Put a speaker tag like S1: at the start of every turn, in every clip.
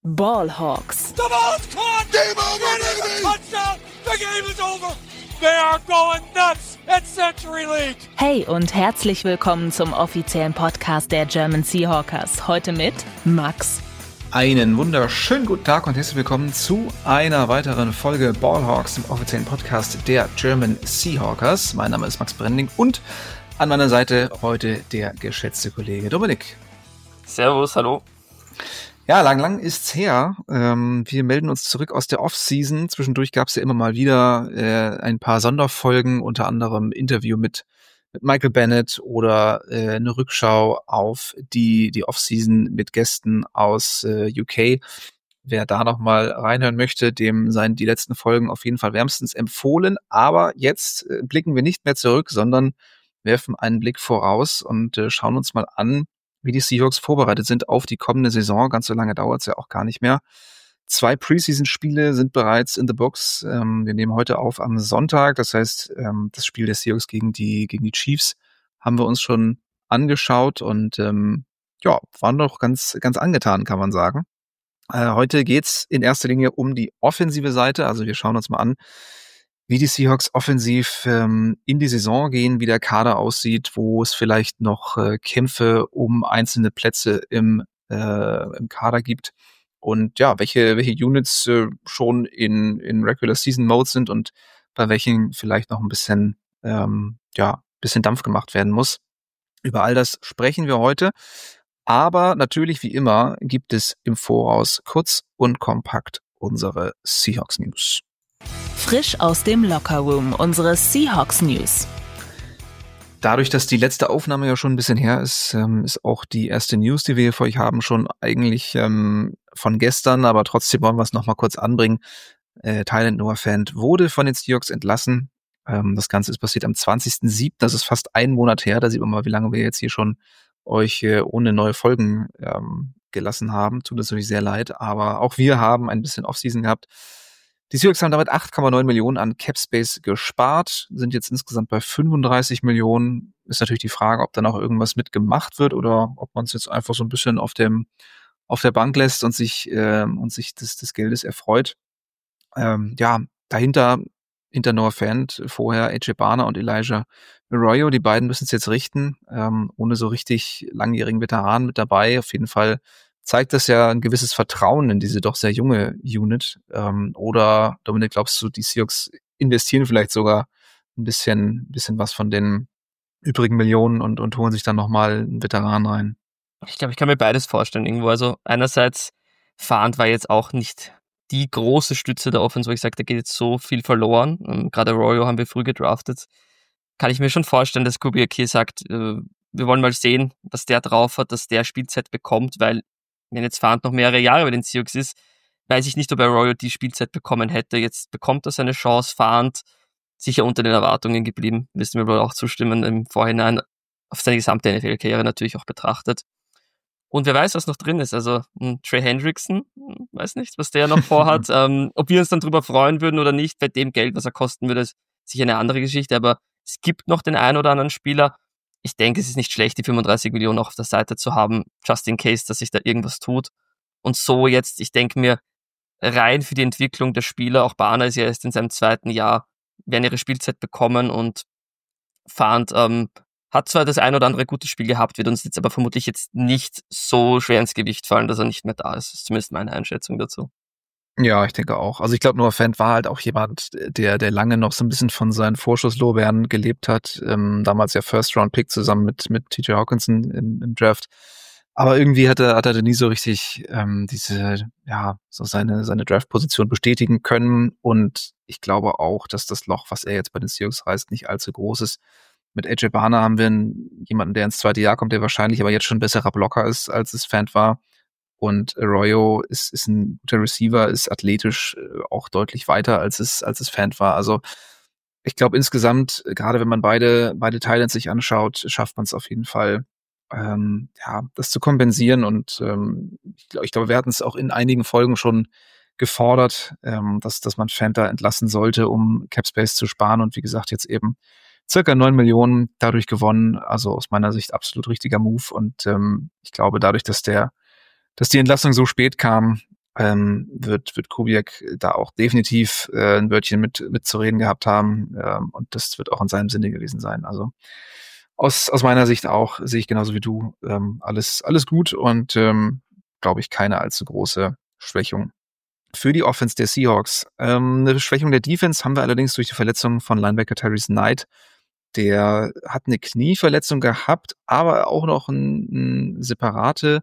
S1: Ballhawks.
S2: The ball's caught! Game over, baby! Touchdown! The game is over! They are going nuts at Century League!
S1: Hey und herzlich willkommen zum offiziellen Podcast der German Seahawkers. Heute mit Max.
S3: Einen wunderschönen guten Tag und herzlich willkommen zu einer weiteren Folge Ballhawks, dem offiziellen Podcast der German Seahawkers. Mein Name ist Max Brending und an meiner Seite heute der geschätzte Kollege Dominik.
S4: Servus, hallo.
S3: Ja, lang ist's her. Wir melden uns zurück aus der Off-Season. Zwischendurch gab es ja immer mal wieder ein paar Sonderfolgen, unter anderem Interview mit Michael Bennett oder eine Rückschau auf die Off-Season mit Gästen aus UK. Wer da noch mal reinhören möchte, dem seien die letzten Folgen auf jeden Fall wärmstens empfohlen. Aber jetzt blicken wir nicht mehr zurück, sondern werfen einen Blick voraus und schauen uns mal an, wie die Seahawks vorbereitet sind auf die kommende Saison. Ganz so lange dauert es ja auch gar nicht mehr. 2 Preseason-Spiele sind bereits in the books. Wir nehmen heute auf am Sonntag. Das heißt, das Spiel der Seahawks gegen die Chiefs haben wir uns schon angeschaut und waren doch ganz angetan, kann man sagen. Heute geht's in erster Linie um die offensive Seite. Also wir schauen uns mal an, wie die Seahawks offensiv in die Saison gehen, wie der Kader aussieht, wo es vielleicht noch Kämpfe um einzelne Plätze im Kader gibt und ja, welche Units schon in Regular Season Mode sind und bei welchen vielleicht noch ein bisschen Dampf gemacht werden muss. Über all das sprechen wir heute, aber natürlich wie immer gibt es im Voraus kurz und kompakt unsere Seahawks News.
S1: Frisch aus dem Lockerroom, unsere Seahawks News.
S3: Dadurch, dass die letzte Aufnahme ja schon ein bisschen her ist, ist auch die erste News, die wir hier für euch haben, schon eigentlich von gestern, aber trotzdem wollen wir es nochmal kurz anbringen. Tylen Noah-Fant wurde von den Seahawks entlassen. Das Ganze ist passiert am 20.07., das ist fast einen Monat her. Da sieht man mal, wie lange wir jetzt hier schon euch ohne neue Folgen gelassen haben. Tut uns natürlich sehr leid, aber auch wir haben ein bisschen Offseason gehabt. Die Seahawks haben damit 8,9 Millionen an Capspace gespart, sind jetzt insgesamt bei 35 Millionen. Ist natürlich die Frage, ob da noch irgendwas mitgemacht wird oder ob man es jetzt einfach so ein bisschen auf der Bank lässt und sich des Geldes erfreut. Dahinter Noah Fant, vorher AJ Barner und Elijah Arroyo, die beiden müssen es jetzt richten, ohne so richtig langjährigen Veteranen mit dabei. Auf jeden Fall zeigt das ja ein gewisses Vertrauen in diese doch sehr junge Unit. Oder, Dominik, glaubst du, die Seahawks investieren vielleicht sogar ein bisschen was von den übrigen Millionen und holen sich dann nochmal einen Veteran rein?
S4: Ich glaube, ich kann mir beides vorstellen irgendwo. Also einerseits, Fant war jetzt auch nicht die große Stütze der Offense, wo ich sage, da geht jetzt so viel verloren. Gerade Arroyo haben wir früh gedraftet. Kann ich mir schon vorstellen, dass Kubiak hier sagt, wir wollen mal sehen, was der drauf hat, dass der Spielzeit bekommt, weil wenn jetzt Fant noch mehrere Jahre bei den Seahawks ist, weiß ich nicht, ob Arroyo die Spielzeit bekommen hätte. Jetzt bekommt er seine Chance. Fant sicher unter den Erwartungen geblieben, müssen wir wohl auch zustimmen, im Vorhinein auf seine gesamte NFL-Karriere natürlich auch betrachtet. Und wer weiß, was noch drin ist. Also Trey Hendrickson, weiß nicht, was der noch vorhat. Ob wir uns dann drüber freuen würden oder nicht, bei dem Geld, was er kosten würde, ist sicher eine andere Geschichte. Aber es gibt noch den einen oder anderen Spieler. Ich denke, es ist nicht schlecht, die 35 Millionen auch auf der Seite zu haben, just in case, dass sich da irgendwas tut. Und so jetzt, ich denke mir, rein für die Entwicklung der Spieler, auch Barner ist ja erst in seinem 2. Jahr, werden ihre Spielzeit bekommen und Fant hat zwar das ein oder andere gute Spiel gehabt, wird uns jetzt aber vermutlich jetzt nicht so schwer ins Gewicht fallen, dass er nicht mehr da ist. Das ist zumindest meine Einschätzung dazu.
S3: Ja, ich denke auch. Also ich glaube, Noah Fant war halt auch jemand, der lange noch so ein bisschen von seinen Vorschusslorbeeren gelebt hat. Damals ja First-Round-Pick zusammen mit TJ Hawkinson im Draft. Aber irgendwie hat er nie so richtig seine Draft-Position bestätigen können. Und ich glaube auch, dass das Loch, was er jetzt bei den Seahawks reißt, nicht allzu groß ist. Mit AJ Barner haben wir jemanden, der ins 2. Jahr kommt, der wahrscheinlich aber jetzt schon ein besserer Blocker ist, als es Fant war. Und Arroyo ist ein guter Receiver, ist athletisch auch deutlich weiter, als es Fant war. Also ich glaube insgesamt, gerade wenn man beide Titans sich anschaut, schafft man es auf jeden Fall, das zu kompensieren. Und ich glaube, wir hatten es auch in einigen Folgen schon gefordert, dass man Fant da entlassen sollte, um Capspace zu sparen. Und wie gesagt, jetzt eben circa 9 Millionen dadurch gewonnen. Also aus meiner Sicht absolut richtiger Move. Und ich glaube, dadurch, dass die Entlassung so spät kam, wird Kubiak da auch definitiv ein Wörtchen mitzureden gehabt haben. Und das wird auch in seinem Sinne gewesen sein. Also aus meiner Sicht auch, sehe ich genauso wie du, alles gut und glaube ich, keine allzu große Schwächung für die Offense der Seahawks. Eine Schwächung der Defense haben wir allerdings durch die Verletzung von Linebacker Tyrese Knight. Der hat eine Knieverletzung gehabt, aber auch noch separate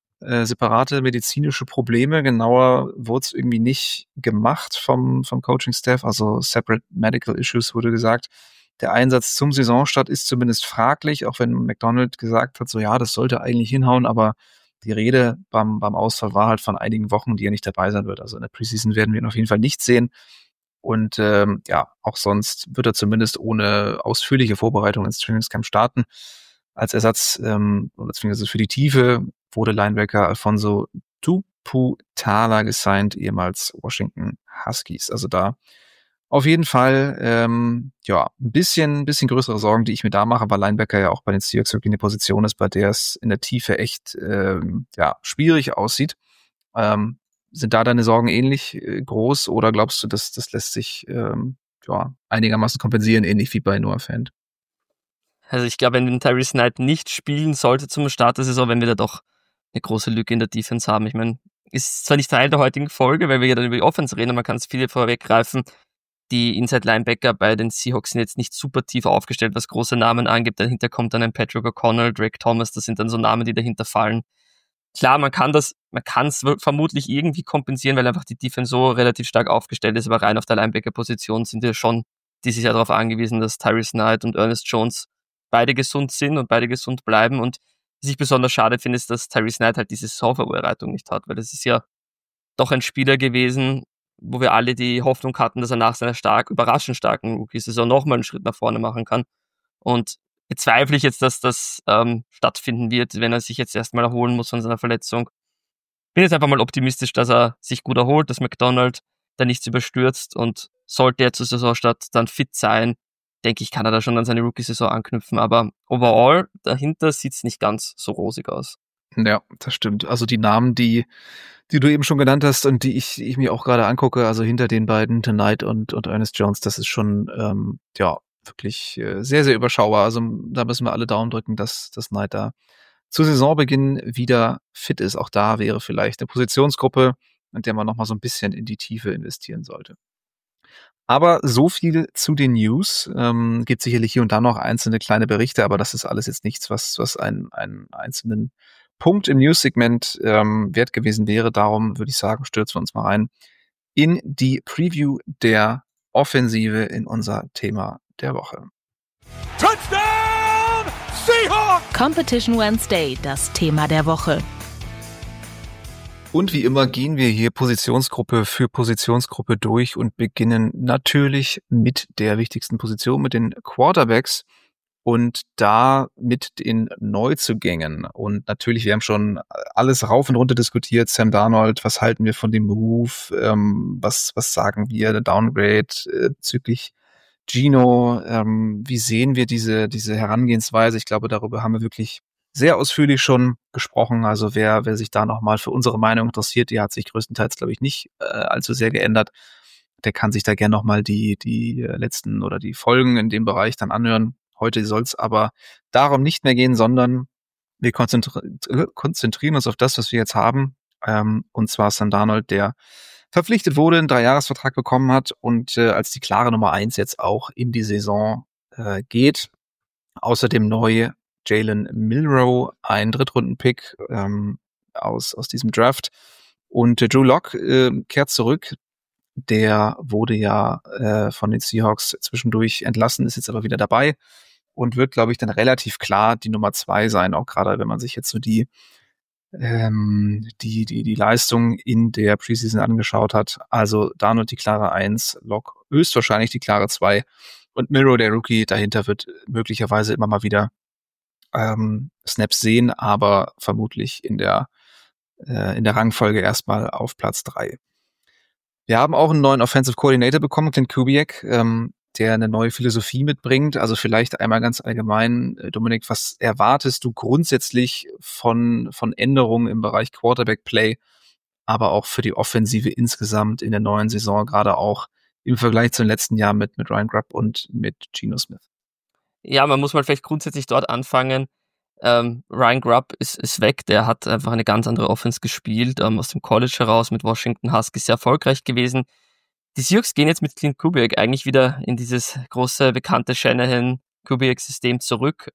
S3: medizinische Probleme. Genauer wurde es irgendwie nicht gemacht vom Coaching-Staff, also Separate Medical Issues wurde gesagt. Der Einsatz zum Saisonstart ist zumindest fraglich, auch wenn McDonald gesagt hat, so ja, das sollte eigentlich hinhauen, aber die Rede beim Ausfall war halt von einigen Wochen, die er nicht dabei sein wird. Also in der Preseason werden wir ihn auf jeden Fall nicht sehen. Und auch sonst wird er zumindest ohne ausführliche Vorbereitung ins Trainingscamp starten. Als Ersatz oder zumindest für die Tiefe wurde Linebacker Alfonso Tuputala gesigned, ehemals Washington Huskies. Also da auf jeden Fall ein bisschen größere Sorgen, die ich mir da mache, weil Linebacker ja auch bei den Seahawks wirklich eine Position ist, bei der es in der Tiefe echt schwierig aussieht. Sind da deine Sorgen ähnlich groß oder glaubst du, dass das lässt sich einigermaßen kompensieren, ähnlich wie bei Noah Fant?
S4: Also ich glaube, wenn Tyrese Knight nicht spielen sollte zum Start der Saison, wenn wir da doch eine große Lücke in der Defense haben. Ich meine, ist zwar nicht Teil der heutigen Folge, weil wir ja dann über die Offense reden, man kann es viele vorweggreifen. Die Inside-Linebacker bei den Seahawks sind jetzt nicht super tief aufgestellt, was große Namen angibt. Dahinter kommt dann ein Patrick O'Connell, Drake Thomas, das sind dann so Namen, die dahinter fallen. Klar, man kann es vermutlich irgendwie kompensieren, weil einfach die Defense so relativ stark aufgestellt ist, aber rein auf der Linebacker-Position sind wir schon dieses Jahr darauf angewiesen, dass Tyrese Knight und Ernest Jones beide gesund sind und beide gesund bleiben. Und was ich besonders schade finde, ist, dass Tyrese Knight halt diese Saisonvorbereitung nicht hat, weil das ist ja doch ein Spieler gewesen, wo wir alle die Hoffnung hatten, dass er nach seiner überraschend starken Rookie-Saison nochmal einen Schritt nach vorne machen kann. Und bezweifle ich jetzt, dass das stattfinden wird, wenn er sich jetzt erstmal erholen muss von seiner Verletzung. Bin jetzt einfach mal optimistisch, dass er sich gut erholt, dass McDonald da nichts überstürzt und sollte er zur Saisonstart dann fit sein, denke ich, kann er da schon an seine Rookie-Saison anknüpfen. Aber overall, dahinter sieht's nicht ganz so rosig aus.
S3: Ja, das stimmt. Also die Namen, die du eben schon genannt hast und die ich mir auch gerade angucke, also hinter den beiden, Knight und Ernest Jones, das ist schon wirklich sehr, sehr überschaubar. Also da müssen wir alle Daumen drücken, dass Knight da zu Saisonbeginn wieder fit ist. Auch da wäre vielleicht eine Positionsgruppe, in der man nochmal so ein bisschen in die Tiefe investieren sollte. Aber so viel zu den News. Gibt sicherlich hier und da noch einzelne kleine Berichte, aber das ist alles jetzt nichts, was einen einzelnen Punkt im News-Segment wert gewesen wäre. Darum würde ich sagen, stürzen wir uns mal rein in die Preview der Offensive in unser Thema der Woche.
S2: Touchdown Seahawks!
S1: Competition Wednesday, das Thema der Woche.
S3: Und wie immer gehen wir hier Positionsgruppe für Positionsgruppe durch und beginnen natürlich mit der wichtigsten Position, mit den Quarterbacks und da mit den Neuzugängen. Und natürlich, wir haben schon alles rauf und runter diskutiert. Sam Darnold, was halten wir von dem Move? Was sagen wir, der Downgrade bezüglich Gino? Wie sehen wir diese Herangehensweise? Ich glaube, darüber haben wir wirklich sehr ausführlich schon gesprochen. Also wer sich da nochmal für unsere Meinung interessiert, die hat sich größtenteils, glaube ich, nicht allzu sehr geändert. Der kann sich da gerne nochmal die letzten oder die Folgen in dem Bereich dann anhören. Heute soll es aber darum nicht mehr gehen, sondern wir konzentrieren uns auf das, was wir jetzt haben. Und zwar Sam Darnold, der verpflichtet wurde, einen 3-Jahres-Vertrag bekommen hat und als die klare Nummer 1 jetzt auch in die Saison geht. Außerdem neu Jalen Milroe, ein Drittrunden-Pick aus diesem Draft. Und Drew Lock kehrt zurück. Der wurde ja von den Seahawks zwischendurch entlassen, ist jetzt aber wieder dabei und wird, glaube ich, dann relativ klar die Nummer 2 sein, auch gerade wenn man sich jetzt so die Leistung in der Preseason angeschaut hat. Also Darnold die klare 1, Lock höchstwahrscheinlich die klare 2 und Milroe, der Rookie, dahinter wird möglicherweise immer mal wieder Snaps sehen, aber vermutlich in der Rangfolge erstmal auf Platz 3. Wir haben auch einen neuen Offensive Coordinator bekommen, Clint Kubiak, der eine neue Philosophie mitbringt. Also vielleicht einmal ganz allgemein, Dominik, was erwartest du grundsätzlich von Änderungen im Bereich Quarterback-Play aber auch für die Offensive insgesamt in der neuen Saison, gerade auch im Vergleich zum letzten Jahr mit Ryan Grubb und mit Geno Smith.
S4: Ja, man muss mal vielleicht grundsätzlich dort anfangen. Ryan Grubb ist weg, der hat einfach eine ganz andere Offense gespielt, aus dem College heraus mit Washington Huskies sehr erfolgreich gewesen. Die Seahawks gehen jetzt mit Clint Kubiak eigentlich wieder in dieses große, bekannte Shanahan-Kubiak-System zurück.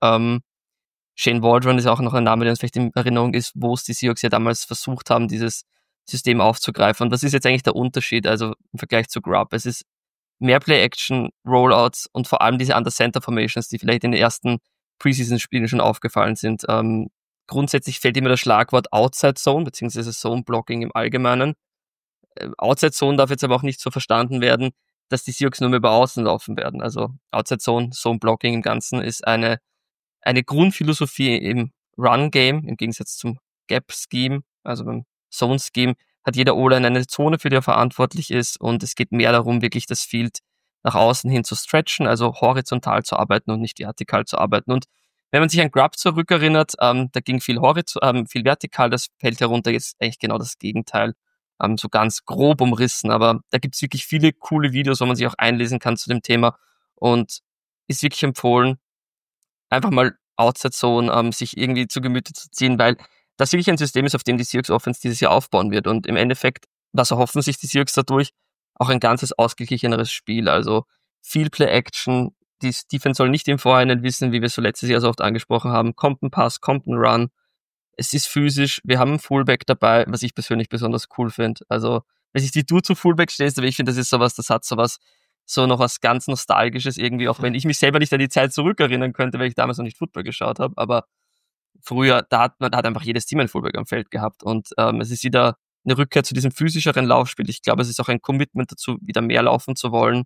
S4: Shane Waldron ist auch noch ein Name, der uns vielleicht in Erinnerung ist, wo es die Seahawks ja damals versucht haben, dieses System aufzugreifen. Und was ist jetzt eigentlich der Unterschied, also im Vergleich zu Grubb? Es ist mehr Play-Action, Rollouts und vor allem diese Under-Center-Formations, die vielleicht in den ersten Preseason-Spielen schon aufgefallen sind. Grundsätzlich fällt immer das Schlagwort Outside Zone, beziehungsweise Zone-Blocking im Allgemeinen. Outside Zone darf jetzt aber auch nicht so verstanden werden, dass die Seahawks nur mehr über Außen laufen werden. Also Outside Zone, Zone Blocking im Ganzen ist eine Grundphilosophie im Run-Game, im Gegensatz zum Gap-Scheme, also beim Zone-Scheme, hat jeder O-Line eine Zone, für die er verantwortlich ist, und es geht mehr darum, wirklich das Field nach außen hin zu stretchen, also horizontal zu arbeiten und nicht vertikal zu arbeiten. Und wenn man sich an Grubb zurückerinnert, da ging viel vertikal, das fällt herunter, jetzt eigentlich genau das Gegenteil, so ganz grob umrissen, aber da gibt's wirklich viele coole Videos, wo man sich auch einlesen kann zu dem Thema, und ist wirklich empfohlen, einfach mal Outside Zone sich irgendwie zu Gemüte zu ziehen, weil das wirklich ein System ist, auf dem die Seahawks Offense dieses Jahr aufbauen wird, und im Endeffekt, was erhoffen sich die Seahawks dadurch? Auch ein ganzes ausgeglicheneres Spiel, also viel Play-Action, die Defense soll nicht im Vorhinein wissen, wie wir es so letztes Jahr so oft angesprochen haben, kommt ein Pass, kommt ein Run, es ist physisch, wir haben einen Fullback dabei, was ich persönlich besonders cool finde. Also, weiß nicht, wie du zu Fullback stehst, aber ich finde, das ist sowas, das hat sowas, so noch was ganz Nostalgisches irgendwie, auch wenn ich mich selber nicht an die Zeit zurückerinnern könnte, weil ich damals noch nicht Football geschaut habe, aber früher, da hat einfach jedes Team ein Fullback am Feld gehabt, und es ist wieder eine Rückkehr zu diesem physischeren Laufspiel. Ich glaube, es ist auch ein Commitment dazu, wieder mehr laufen zu wollen.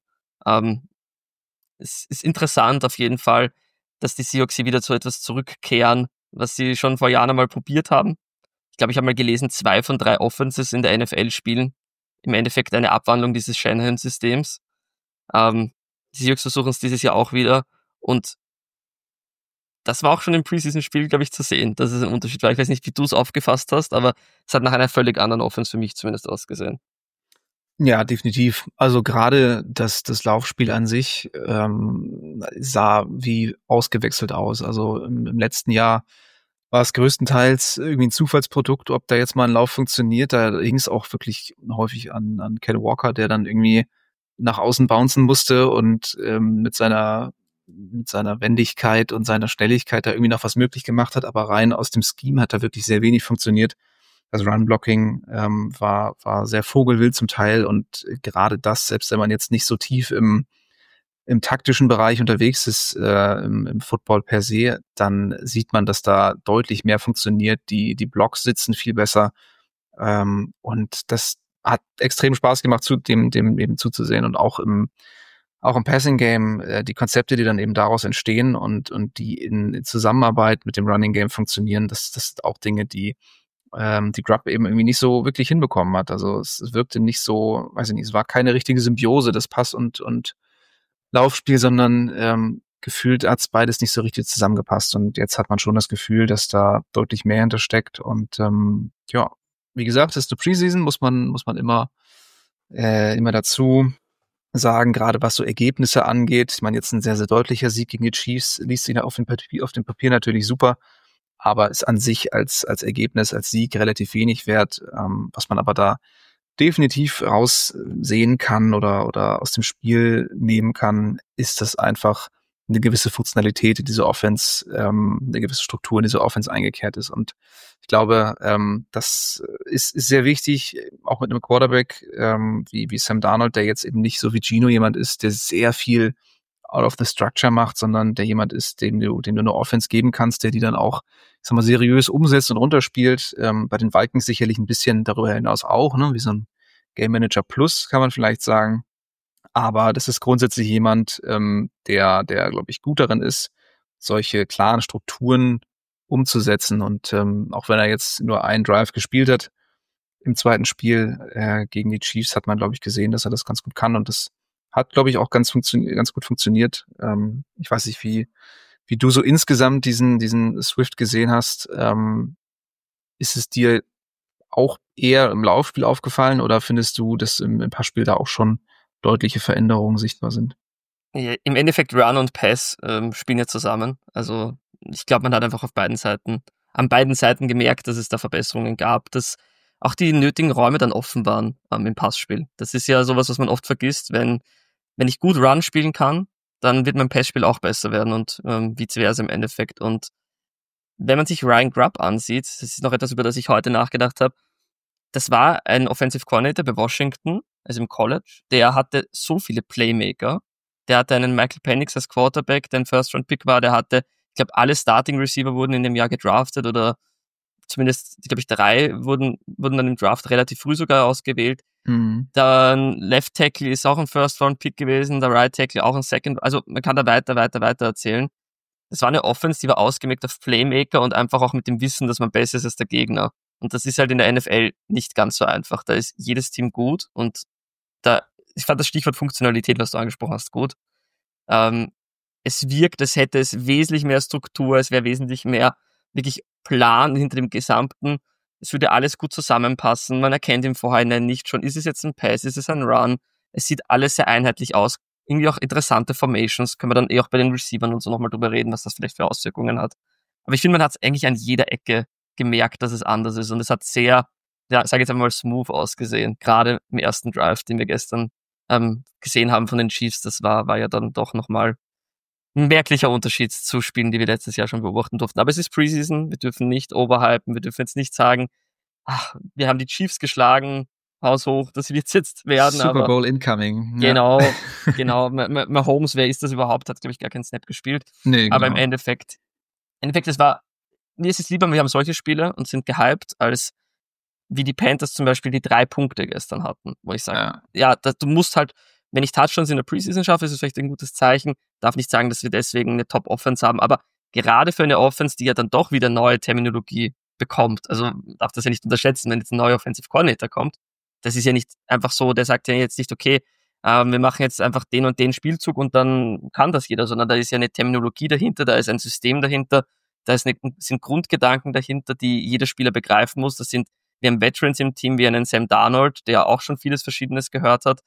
S4: Es ist interessant auf jeden Fall, dass die Seahawks hier wieder zu etwas zurückkehren, was sie schon vor Jahren einmal probiert haben. Ich glaube, ich habe mal gelesen, 2 von 3 Offenses in der NFL spielen im Endeffekt eine Abwandlung dieses Shanahan-Systems. Die Seahawks versuchen es dieses Jahr auch wieder, und das war auch schon im Preseason-Spiel, glaube ich, zu sehen, dass es ein Unterschied war. Ich weiß nicht, wie du es aufgefasst hast, aber es hat nach einer völlig anderen Offense für mich zumindest ausgesehen.
S3: Ja, definitiv. Also gerade das Laufspiel an sich sah wie ausgewechselt aus. Also im letzten Jahr war es größtenteils irgendwie ein Zufallsprodukt, ob da jetzt mal ein Lauf funktioniert. Da ging es auch wirklich häufig an Ken Walker, der dann irgendwie nach außen bouncen musste und mit seiner Wendigkeit und seiner Schnelligkeit da irgendwie noch was möglich gemacht hat, aber rein aus dem Scheme hat da wirklich sehr wenig funktioniert. Das Run-Blocking war sehr vogelwild zum Teil, und gerade das, selbst wenn man jetzt nicht so tief im taktischen Bereich unterwegs ist, im Football per se, dann sieht man, dass da deutlich mehr funktioniert. Die Blocks sitzen viel besser, und das hat extrem Spaß gemacht, dem eben zuzusehen, und auch im Passing Game, die Konzepte, die dann eben daraus entstehen und die in Zusammenarbeit mit dem Running Game funktionieren, das sind auch Dinge, die Grubb eben irgendwie nicht so wirklich hinbekommen hat. Also es wirkte nicht so, weiß ich nicht, es war keine richtige Symbiose, das Pass- und Laufspiel, sondern gefühlt hat's beides nicht so richtig zusammengepasst, und jetzt hat man schon das Gefühl, dass da deutlich mehr hintersteckt, und ja, wie gesagt, das ist eine Preseason, muss man immer dazu sagen, gerade was so Ergebnisse angeht. Ich meine, jetzt ein sehr, sehr deutlicher Sieg gegen die Chiefs liest sich auf dem Papier natürlich super, aber ist an sich als Ergebnis, als Sieg relativ wenig wert. Was man aber da definitiv raussehen kann oder aus dem Spiel nehmen kann, ist, dass einfach eine gewisse Funktionalität in diese Offense, eine gewisse Struktur in diese Offense eingekehrt ist. Und ich glaube, das ist sehr wichtig, auch mit einem Quarterback wie Sam Darnold, der jetzt eben nicht so wie Geno jemand ist, der sehr viel out of the structure macht, sondern der jemand ist, dem du eine Offense geben kannst, der die dann auch, ich sag mal, seriös umsetzt und runterspielt. Bei den Vikings sicherlich ein bisschen darüber hinaus auch, ne, wie so ein Game Manager Plus, kann man vielleicht sagen. Aber das ist grundsätzlich jemand, der glaube ich, gut darin ist, solche klaren Strukturen umzusetzen. Und auch wenn er jetzt nur einen Drive gespielt hat im zweiten Spiel gegen die Chiefs, hat man, glaube ich, gesehen, dass er das ganz gut kann. Und das hat, glaube ich, auch ganz gut funktioniert. Ich weiß nicht, wie du so insgesamt diesen Swift gesehen hast. Ist es dir auch eher im Laufspiel aufgefallen oder findest du, dass im Passspiel da auch schon deutliche Veränderungen sichtbar sind?
S4: Ja, im Endeffekt Run und Pass spielen ja zusammen. Also ich glaube, man hat einfach an beiden Seiten gemerkt, dass es da Verbesserungen gab, dass auch die nötigen Räume dann offen waren im Passspiel. Das ist ja sowas, was man oft vergisst. Wenn ich gut Run spielen kann, dann wird mein Passspiel auch besser werden und vice versa im Endeffekt. Und wenn man sich Ryan Grubb ansieht, das ist noch etwas, über das ich heute nachgedacht habe, das war ein Offensive Coordinator bei Washington, also im College, der hatte so viele Playmaker. Der hatte einen Michael Penix als Quarterback, der ein First-Round-Pick war. Der hatte, ich glaube, alle Starting-Receiver wurden in dem Jahr gedraftet oder zumindest, glaube ich, 3 wurden dann im Draft relativ früh sogar ausgewählt.
S3: Mhm.
S4: Dann Left Tackle ist auch ein First-Round-Pick gewesen, der Right Tackle auch ein Second. Also man kann da weiter erzählen. Das war eine Offense, die war ausgelegt auf Playmaker und einfach auch mit dem Wissen, dass man besser ist als der Gegner. Und das ist halt in der NFL nicht ganz so einfach. Da ist jedes Team gut und ich fand das Stichwort Funktionalität, was du angesprochen hast, gut. Es wirkt, als hätte es wesentlich mehr Struktur, es wäre wesentlich mehr wirklich Plan hinter dem Gesamten. Es würde alles gut zusammenpassen. Man erkennt im Vorhinein nicht schon, ist es jetzt ein Pass, ist es ein Run. Es sieht alles sehr einheitlich aus. Irgendwie auch interessante Formations. Können wir dann auch bei den Receivern und so nochmal drüber reden, was das vielleicht für Auswirkungen hat. Aber ich finde, man hat es eigentlich an jeder Ecke gemerkt, dass es anders ist. Und es hat sehr, ja, sage jetzt einmal smooth ausgesehen. Gerade im ersten Drive, den wir gestern gesehen haben von den Chiefs. Das war ja dann doch nochmal ein merklicher Unterschied zu Spielen, die wir letztes Jahr schon beobachten durften. Aber es ist Preseason. Wir dürfen nicht overhypen. Wir dürfen jetzt nicht sagen, wir haben die Chiefs geschlagen, haushoch, das wird's jetzt werden.
S3: Super Bowl incoming.
S4: Genau. Mahomes, wer ist das überhaupt? Hat, glaube ich, gar keinen Snap gespielt.
S3: Nee,
S4: aber
S3: genau.
S4: im Endeffekt, mir ist es lieber, wir haben solche Spiele und sind gehypt, als wie die Panthers zum Beispiel die 3 Punkte gestern hatten, wo ich sage, du musst halt, wenn ich Touchdowns in der Preseason schaffe, ist es vielleicht ein gutes Zeichen. Darf nicht sagen, dass wir deswegen eine Top-Offense haben, aber gerade für eine Offense, die ja dann doch wieder neue Terminologie bekommt, also darf das ja nicht unterschätzen, wenn jetzt ein neuer Offensive Coordinator kommt. Das ist ja nicht einfach so, der sagt ja jetzt nicht, okay, wir machen jetzt einfach den und den Spielzug und dann kann das jeder, sondern da ist ja eine Terminologie dahinter, da ist ein System dahinter, sind Grundgedanken dahinter, die jeder Spieler begreifen muss. Wir haben Veterans im Team, wie einen Sam Darnold, der auch schon vieles Verschiedenes gehört hat.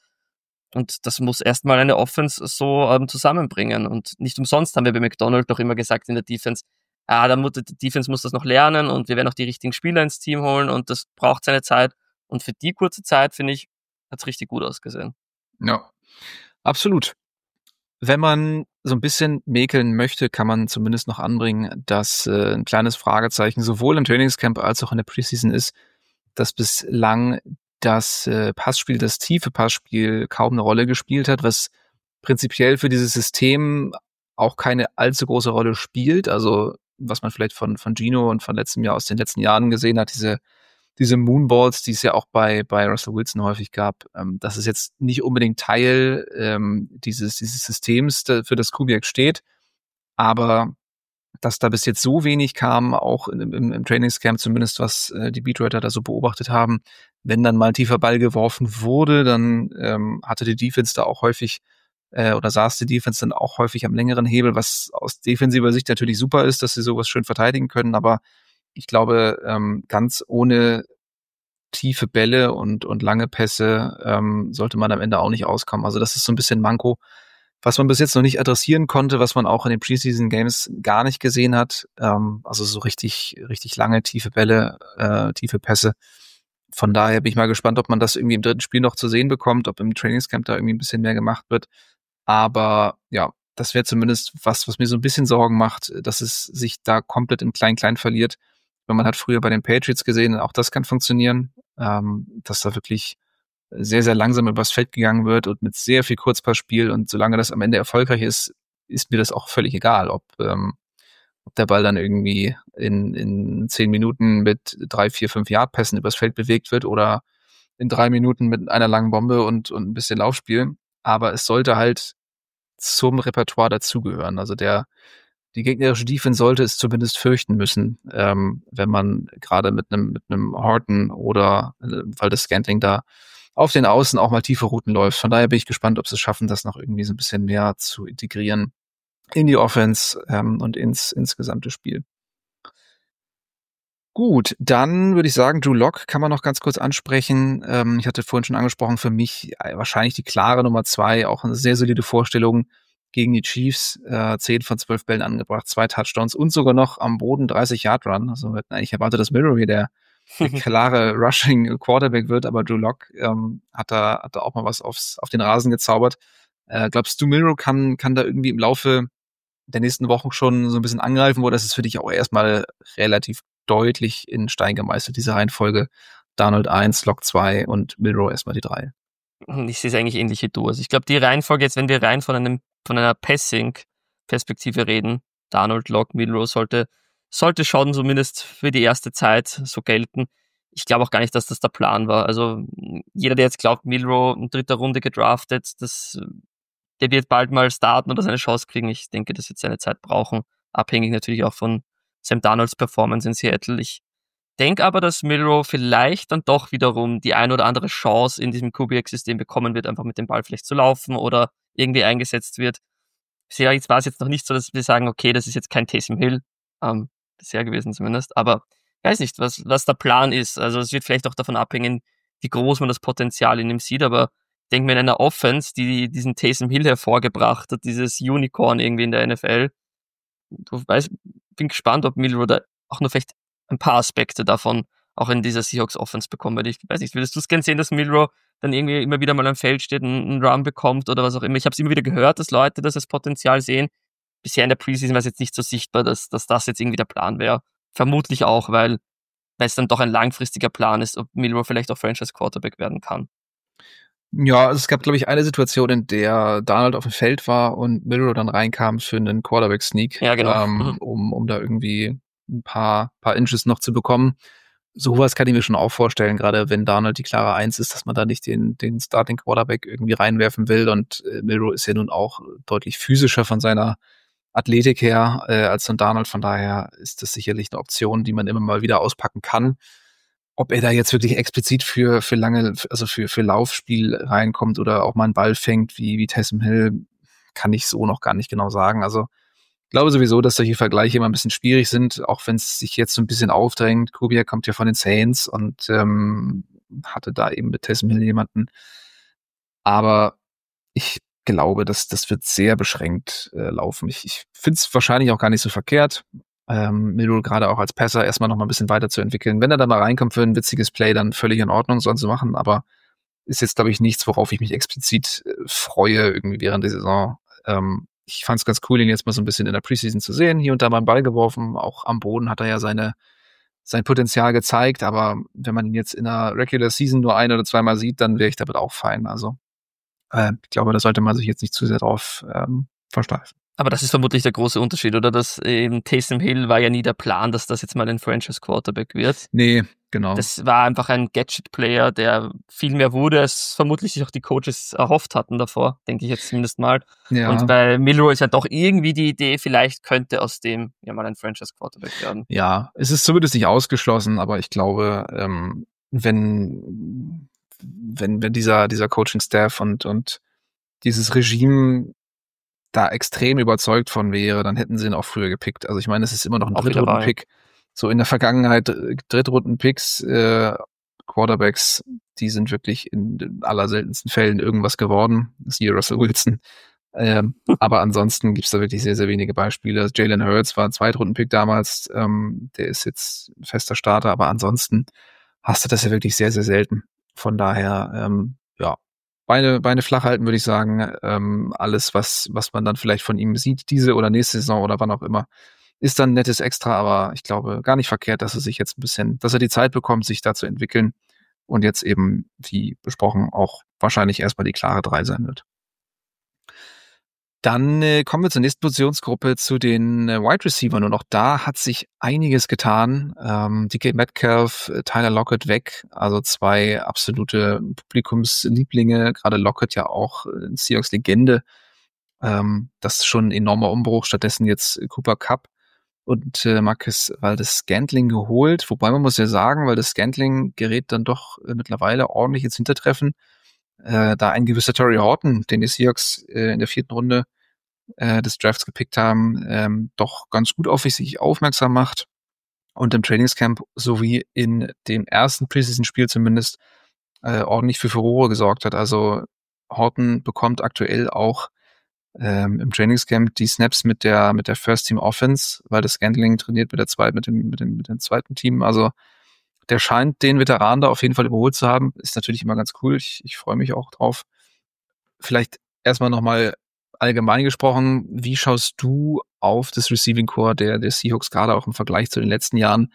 S4: Und das muss erstmal eine Offense so zusammenbringen. Und nicht umsonst haben wir bei McDonald doch immer gesagt in der Defense, die Defense muss das noch lernen und wir werden auch die richtigen Spieler ins Team holen und das braucht seine Zeit. Und für die kurze Zeit, finde ich, hat es richtig gut ausgesehen.
S3: Ja, absolut. Wenn man so ein bisschen mäkeln möchte, kann man zumindest noch anbringen, dass ein kleines Fragezeichen sowohl im Trainingscamp als auch in der Preseason ist, dass bislang das Passspiel, das tiefe Passspiel kaum eine Rolle gespielt hat, was prinzipiell für dieses System auch keine allzu große Rolle spielt. Also was man vielleicht von Gino und von letztem Jahr aus den letzten Jahren gesehen hat, diese Moonballs, die es ja auch bei Russell Wilson häufig gab, das ist jetzt nicht unbedingt Teil dieses Systems, für das Kubiak steht, aber dass da bis jetzt so wenig kam, auch im Trainingscamp zumindest, was die Beatwriter da so beobachtet haben, wenn dann mal ein tiefer Ball geworfen wurde, dann hatte die Defense da auch häufig oder saß die Defense dann auch häufig am längeren Hebel, was aus defensiver Sicht natürlich super ist, dass sie sowas schön verteidigen können, aber ich glaube, ganz ohne tiefe Bälle und lange Pässe sollte man am Ende auch nicht auskommen. Also das ist so ein bisschen Manko, was man bis jetzt noch nicht adressieren konnte, was man auch in den Preseason Games gar nicht gesehen hat. Also so richtig lange, tiefe Bälle, tiefe Pässe. Von daher bin ich mal gespannt, ob man das irgendwie im dritten Spiel noch zu sehen bekommt, ob im Trainingscamp da irgendwie ein bisschen mehr gemacht wird. Aber ja, das wäre zumindest was mir so ein bisschen Sorgen macht, dass es sich da komplett im Klein-Klein verliert. Weil man hat früher bei den Patriots gesehen, auch das kann funktionieren, dass da wirklich sehr, sehr langsam übers Feld gegangen wird und mit sehr viel Kurzpassspiel. Und solange das am Ende erfolgreich ist, ist mir das auch völlig egal, ob der Ball dann irgendwie in 10 Minuten mit 3, 4, 5 Yard-Pässen übers Feld bewegt wird oder in 3 Minuten mit einer langen Bombe und ein bisschen Laufspiel. Aber es sollte halt zum Repertoire dazugehören. Also die gegnerische Defense sollte es zumindest fürchten müssen, wenn man gerade mit einem Horton oder weil das Scantling da auf den Außen auch mal tiefe Routen läuft. Von daher bin ich gespannt, ob sie es schaffen, das noch irgendwie so ein bisschen mehr zu integrieren in die Offense und ins gesamte Spiel. Gut, dann würde ich sagen, Drew Lock kann man noch ganz kurz ansprechen. Ich hatte vorhin schon angesprochen, für mich wahrscheinlich die klare Nummer 2, auch eine sehr solide Vorstellung gegen die Chiefs. 10 von 12 Bällen angebracht, 2 Touchdowns und sogar noch am Boden 30-Yard-Run. Also wir hätten eigentlich erwartet, dass Milroe hier der klare Rushing-Quarterback wird, aber Drew Lock hat da auch mal was auf den Rasen gezaubert. Glaubst du, Milroe kann da irgendwie im Laufe der nächsten Wochen schon so ein bisschen angreifen, oder ist es für dich auch erstmal relativ deutlich in Stein gemeißelt, diese Reihenfolge? Darnold 1, Lock 2 und Milroe erstmal die 3.
S4: Ich sehe es eigentlich ähnlich wie du. Also ich glaube, die Reihenfolge jetzt, wenn wir rein von einer Passing-Perspektive reden, Darnold, Lock, Milroe sollte schon zumindest für die erste Zeit so gelten. Ich glaube auch gar nicht, dass das der Plan war. Also jeder, der jetzt glaubt, Milroe in 3. Runde gedraftet, der wird bald mal starten oder seine Chance kriegen. Ich denke, das wird seine Zeit brauchen. Abhängig natürlich auch von Sam Darnolds Performance in Seattle. Ich denke aber, dass Milroe vielleicht dann doch wiederum die ein oder andere Chance in diesem Kubiak-System bekommen wird, einfach mit dem Ball vielleicht zu laufen oder irgendwie eingesetzt wird. Bisher war es jetzt noch nicht so, dass wir sagen, okay, das ist jetzt kein Taysom Hill, bisher gewesen zumindest, aber ich weiß nicht, was der Plan ist. Also es wird vielleicht auch davon abhängen, wie groß man das Potenzial in ihm sieht, aber ich denke mir, in einer Offense, die diesen Taysom Hill hervorgebracht hat, dieses Unicorn irgendwie in der NFL, bin gespannt, ob Milroe da auch nur vielleicht ein paar Aspekte davon auch in dieser Seahawks Offense bekommen. Weil ich weiß nicht, würdest du es gern sehen, dass Milroe dann irgendwie immer wieder mal am Feld steht, einen Run bekommt oder was auch immer? Ich habe es immer wieder gehört, dass Leute das als Potenzial sehen. Bisher in der Preseason war es jetzt nicht so sichtbar, dass das jetzt irgendwie der Plan wäre. Vermutlich auch, weil es dann doch ein langfristiger Plan ist, ob Milroe vielleicht auch Franchise Quarterback werden kann.
S3: Ja, also es gab, glaube ich, eine Situation, in der Darnold auf dem Feld war und Milroe dann reinkam für einen Quarterback-Sneak,
S4: Ja, genau.
S3: um da irgendwie ein paar Inches noch zu bekommen. Sowas kann ich mir schon auch vorstellen, gerade wenn Darnold die klare 1 ist, dass man da nicht den Starting Quarterback irgendwie reinwerfen will, und Milroe ist ja nun auch deutlich physischer von seiner Athletik her als so ein Darnold, von daher ist das sicherlich eine Option, die man immer mal wieder auspacken kann. Ob er da jetzt wirklich explizit für lange, also für Laufspiel reinkommt oder auch mal einen Ball fängt wie Taysom Hill, kann ich so noch gar nicht genau sagen. Also ich glaube sowieso, dass solche Vergleiche immer ein bisschen schwierig sind, auch wenn es sich jetzt so ein bisschen aufdrängt. Kubiak kommt ja von den Saints und hatte da eben mit Taysom Hill jemanden. Aber ich glaube, das wird sehr beschränkt laufen. Ich finde es wahrscheinlich auch gar nicht so verkehrt, Milroe gerade auch als Passer erstmal noch mal ein bisschen weiterzuentwickeln. Wenn er dann mal reinkommt für ein witziges Play, dann völlig in Ordnung, sollen sie machen, aber ist jetzt, glaube ich, nichts, worauf ich mich explizit freue irgendwie während der Saison. Ich fand es ganz cool, ihn jetzt mal so ein bisschen in der Preseason zu sehen, hier und da mal einen Ball geworfen, auch am Boden hat er ja sein Potenzial gezeigt, aber wenn man ihn jetzt in der Regular Season nur 1 oder 2 Mal sieht, dann wäre ich damit auch fein. Also ich glaube, da sollte man sich jetzt nicht zu sehr drauf versteifen.
S4: Aber das ist vermutlich der große Unterschied, oder? Dass eben Taysom Hill war ja nie der Plan, dass das jetzt mal ein Franchise Quarterback wird.
S3: Nee, genau.
S4: Das war einfach ein Gadget-Player, der viel mehr wurde, als vermutlich sich auch die Coaches erhofft hatten davor, denke ich jetzt zumindest mal. Ja. Und bei Milroe ist ja doch irgendwie die Idee, vielleicht könnte aus dem ja mal ein Franchise Quarterback werden.
S3: Ja, es ist zumindest nicht ausgeschlossen, aber ich glaube, wenn dieser Coaching-Staff und dieses Regime da extrem überzeugt von wäre, dann hätten sie ihn auch früher gepickt. Also ich meine, es ist immer noch ein Drittrunden-Pick. So in der Vergangenheit, Drittrunden-Picks, Quarterbacks, die sind wirklich in den allerseltensten Fällen irgendwas geworden. Siehe Russell Wilson. Aber ansonsten gibt's da wirklich sehr, sehr wenige Beispiele. Jalen Hurts war ein Zweitrunden-Pick damals. Der ist jetzt ein fester Starter, aber ansonsten hast du das ja wirklich sehr, sehr selten. Von daher, ja, Beine flach halten, würde ich sagen. Alles, was man dann vielleicht von ihm sieht, diese oder nächste Saison oder wann auch immer, ist dann ein nettes Extra, aber ich glaube gar nicht verkehrt, dass er sich jetzt dass er die Zeit bekommt, sich da zu entwickeln und jetzt eben, wie besprochen, auch wahrscheinlich erstmal die klare 3 sein wird. Dann kommen wir zur nächsten Positionsgruppe, zu den Wide Receivern. Und auch da hat sich einiges getan. DK Metcalf, Tyler Lockett weg. Also 2 absolute Publikumslieblinge. Gerade Lockett ja auch Seahawks-Legende. Das ist schon ein enormer Umbruch. Stattdessen jetzt Cooper Kupp und Marcus Valdes-Scantling geholt. Wobei man muss ja sagen, Valdes-Scantling gerät dann doch mittlerweile ordentlich ins Hintertreffen. Da ein gewisser Torrey Horton, den die Seahawks in der 4. Runde des Drafts gepickt haben, doch ganz gut auf sich aufmerksam macht. und im Trainingscamp sowie in dem ersten Preseason-Spiel zumindest ordentlich für Furore gesorgt hat. Also Horton bekommt aktuell auch im Trainingscamp die Snaps mit der First Team Offense, weil das Scantling trainiert mit dem zweiten Team. Also der scheint den Veteran da auf jeden Fall überholt zu haben. Ist natürlich immer ganz cool. Ich freue mich auch drauf. Vielleicht erstmal nochmal allgemein gesprochen, wie schaust du auf das Receiving Core der Seahawks, gerade auch im Vergleich zu den letzten Jahren?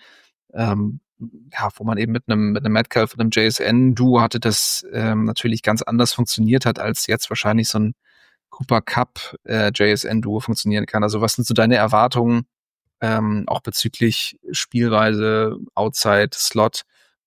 S3: Wo man eben mit einem Metcalf und einem JSN-Duo hatte, das natürlich ganz anders funktioniert hat, als jetzt wahrscheinlich so ein Cooper Kupp JSN-Duo funktionieren kann. Also was sind so deine Erwartungen auch bezüglich Spielweise, Outside, Slot?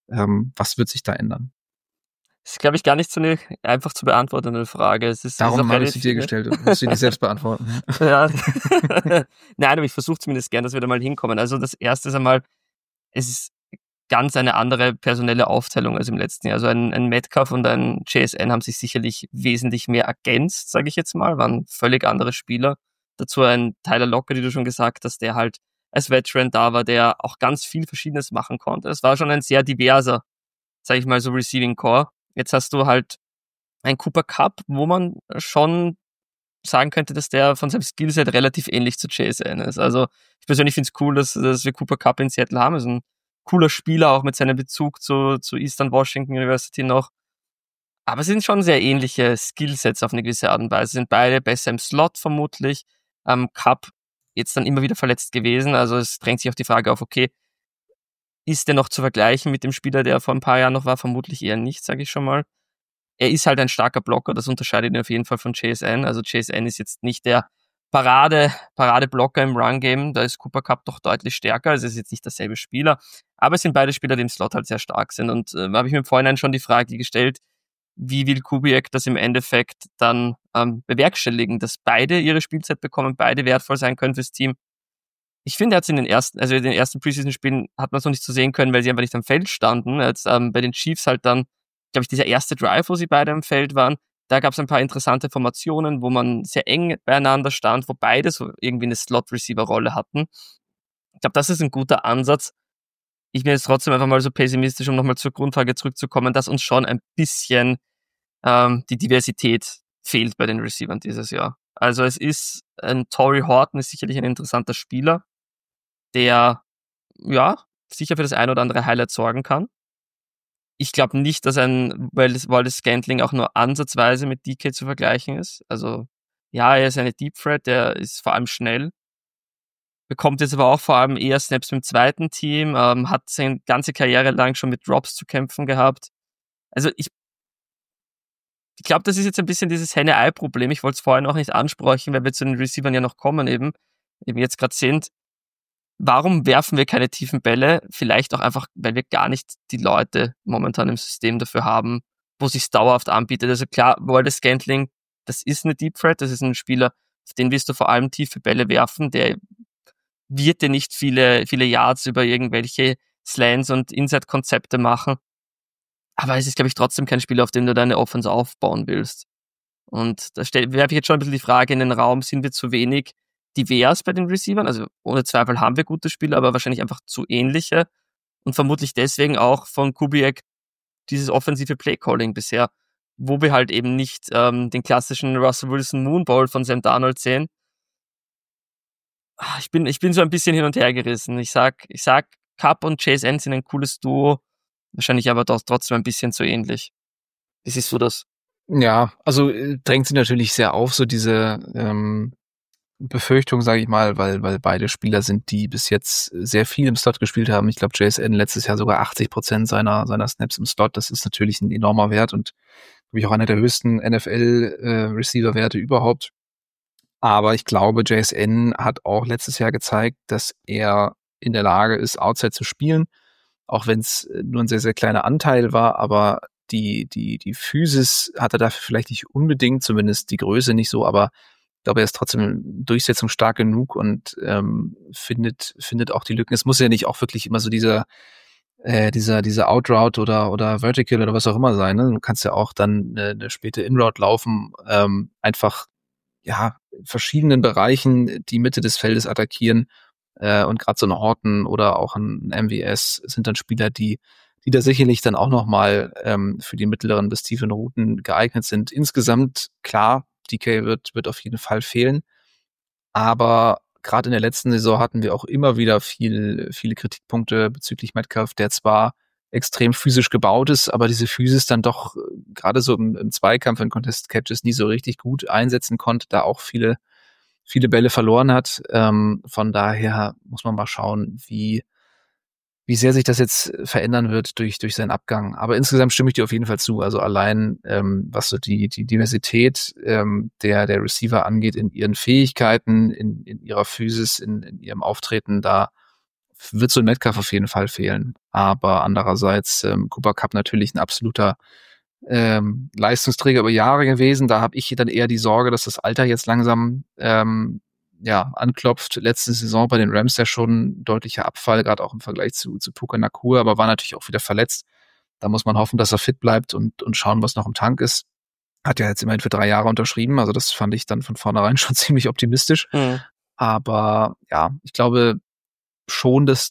S3: Was wird sich da ändern?
S4: Das ist, glaube ich, gar nicht so eine einfach zu beantwortende Frage.
S3: Darum habe ich sie dir gestellt. Du musst sie nicht selbst beantworten.
S4: Ja. Nein, aber ich versuche zumindest gern, dass wir da mal hinkommen. Also das Erste ist einmal, es ist ganz eine andere personelle Aufteilung als im letzten Jahr. Also ein Metcalf und ein JSN haben sich sicherlich wesentlich mehr ergänzt, sage ich jetzt mal, waren völlig andere Spieler. Dazu ein Tyler Lockett, wie du schon gesagt hast, der halt als Veteran da war, der auch ganz viel Verschiedenes machen konnte. Es war schon ein sehr diverser, sage ich mal, so Receiving Core. Jetzt hast du halt einen Cooper Kupp, wo man schon sagen könnte, dass der von seinem Skillset relativ ähnlich zu JSN ist. Also ich persönlich finde es cool, dass wir Cooper Kupp in Seattle haben. Er ist ein cooler Spieler, auch mit seinem Bezug zu Eastern Washington University noch. Aber es sind schon sehr ähnliche Skillsets auf eine gewisse Art und Weise. Sind beide besser im Slot vermutlich. Kupp jetzt dann immer wieder verletzt gewesen. Also es drängt sich auch die Frage auf, okay, ist der noch zu vergleichen mit dem Spieler, der vor ein paar Jahren noch war? Vermutlich eher nicht, sage ich schon mal. Er ist halt ein starker Blocker, das unterscheidet ihn auf jeden Fall von JSN. Also JSN ist jetzt nicht der Paradeblocker im Run-Game, da ist Cooper Kupp doch deutlich stärker, also es ist jetzt nicht derselbe Spieler, aber es sind beide Spieler, die im Slot halt sehr stark sind und habe ich mir im Vorhinein schon die Frage gestellt, wie will Kubiak das im Endeffekt dann bewerkstelligen, dass beide ihre Spielzeit bekommen, beide wertvoll sein können fürs Team. Ich finde, er hat es in den ersten Preseason-Spielen hat man es noch nicht so sehen können, weil sie einfach nicht am Feld standen. Jetzt bei den Chiefs halt dann, glaube ich, dieser erste Drive, wo sie beide am Feld waren, da gab es ein paar interessante Formationen, wo man sehr eng beieinander stand, wo beide so irgendwie eine Slot-Receiver-Rolle hatten. Ich glaube, das ist ein guter Ansatz. Ich bin jetzt trotzdem einfach mal so pessimistisch, um nochmal zur Grundfrage zurückzukommen, dass uns schon ein bisschen die Diversität fehlt bei den Receivern dieses Jahr. Also es ist Torrey Horton ist sicherlich ein interessanter Spieler, der ja sicher für das ein oder andere Highlight sorgen kann. Ich glaube nicht, dass ein Valdez Scantling auch nur ansatzweise mit DK zu vergleichen ist. Also ja, er ist eine Deep Threat, der ist vor allem schnell, bekommt jetzt aber auch vor allem eher Snaps mit dem zweiten Team, hat seine ganze Karriere lang schon mit Drops zu kämpfen gehabt. Also ich glaube, das ist jetzt ein bisschen dieses Henne-Ei-Problem. Ich wollte es vorher noch nicht ansprechen, weil wir zu den Receivern ja noch kommen eben jetzt gerade sind. Warum werfen wir keine tiefen Bälle? Vielleicht auch einfach, weil wir gar nicht die Leute momentan im System dafür haben, wo sich's dauerhaft anbietet. Also klar, Valdez Scantling, das ist eine Deep Threat, das ist ein Spieler, auf den wirst du vor allem tiefe Bälle werfen, der wird dir nicht viele Yards über irgendwelche Slants und Inside-Konzepte machen. Aber es ist, glaube ich, trotzdem kein Spieler, auf dem du deine Offense aufbauen willst. Und da werfe ich jetzt schon ein bisschen die Frage in den Raum, sind wir zu wenig divers bei den Receivern? Also ohne Zweifel haben wir gute Spieler, aber wahrscheinlich einfach zu ähnliche. Und vermutlich deswegen auch von Kubiak dieses offensive Playcalling bisher, wo wir halt eben nicht den klassischen Russell Wilson Moonball von Sam Darnold sehen. Ich bin so ein bisschen hin und her gerissen. Ich sag, Kupp und JSN sind ein cooles Duo, wahrscheinlich aber doch trotzdem ein bisschen zu ähnlich. Wie siehst du das?
S3: Ja, also drängt sie natürlich sehr auf, so diese Befürchtung, sage ich mal, weil beide Spieler sind, die bis jetzt sehr viel im Slot gespielt haben. Ich glaube, JSN letztes Jahr sogar 80% seiner Snaps im Slot. Das ist natürlich ein enormer Wert und glaube ich auch einer der höchsten NFL-Receiver-Werte überhaupt. Aber ich glaube, JSN hat auch letztes Jahr gezeigt, dass er in der Lage ist, Outside zu spielen, auch wenn es nur ein sehr, sehr kleiner Anteil war, aber die Physis hat er dafür vielleicht nicht unbedingt, zumindest die Größe nicht so, aber ich glaube, er ist trotzdem durchsetzungsstark genug und findet auch die Lücken. Es muss ja nicht auch wirklich immer so dieser Outroute oder Vertical oder was auch immer sein. Ne? Du kannst ja auch dann eine späte Inroute laufen, einfach ja, in verschiedenen Bereichen die Mitte des Feldes attackieren. Und gerade so ein Horton oder auch ein MVS sind dann Spieler, die da sicherlich dann auch nochmal für die mittleren bis tiefen Routen geeignet sind. Insgesamt, klar, DK wird auf jeden Fall fehlen. Aber gerade in der letzten Saison hatten wir auch immer wieder viele Kritikpunkte bezüglich Metcalf, der zwar extrem physisch gebaut ist, aber diese Physis dann doch gerade so im Zweikampf in Contested Catches nie so richtig gut einsetzen konnte, da auch viele Bälle verloren hat. Von daher muss man mal schauen, wie sehr sich das jetzt verändern wird durch seinen Abgang. Aber insgesamt stimme ich dir auf jeden Fall zu. Also allein, was so die Diversität der Receiver angeht, in ihren Fähigkeiten, in ihrer Physis, in ihrem Auftreten, da wird so ein Metcalf auf jeden Fall fehlen. Aber andererseits Cooper Kupp natürlich ein absoluter Leistungsträger über Jahre gewesen. Da habe ich dann eher die Sorge, dass das Alter jetzt langsam anklopft. Letzte Saison bei den Rams ja schon deutlicher Abfall, gerade auch im Vergleich zu Puka Nacua, aber war natürlich auch wieder verletzt. Da muss man hoffen, dass er fit bleibt und schauen, was noch im Tank ist. Hat ja jetzt immerhin für 3 Jahre unterschrieben, also das fand ich dann von vornherein schon ziemlich optimistisch. Mhm. Aber ja, ich glaube schon, dass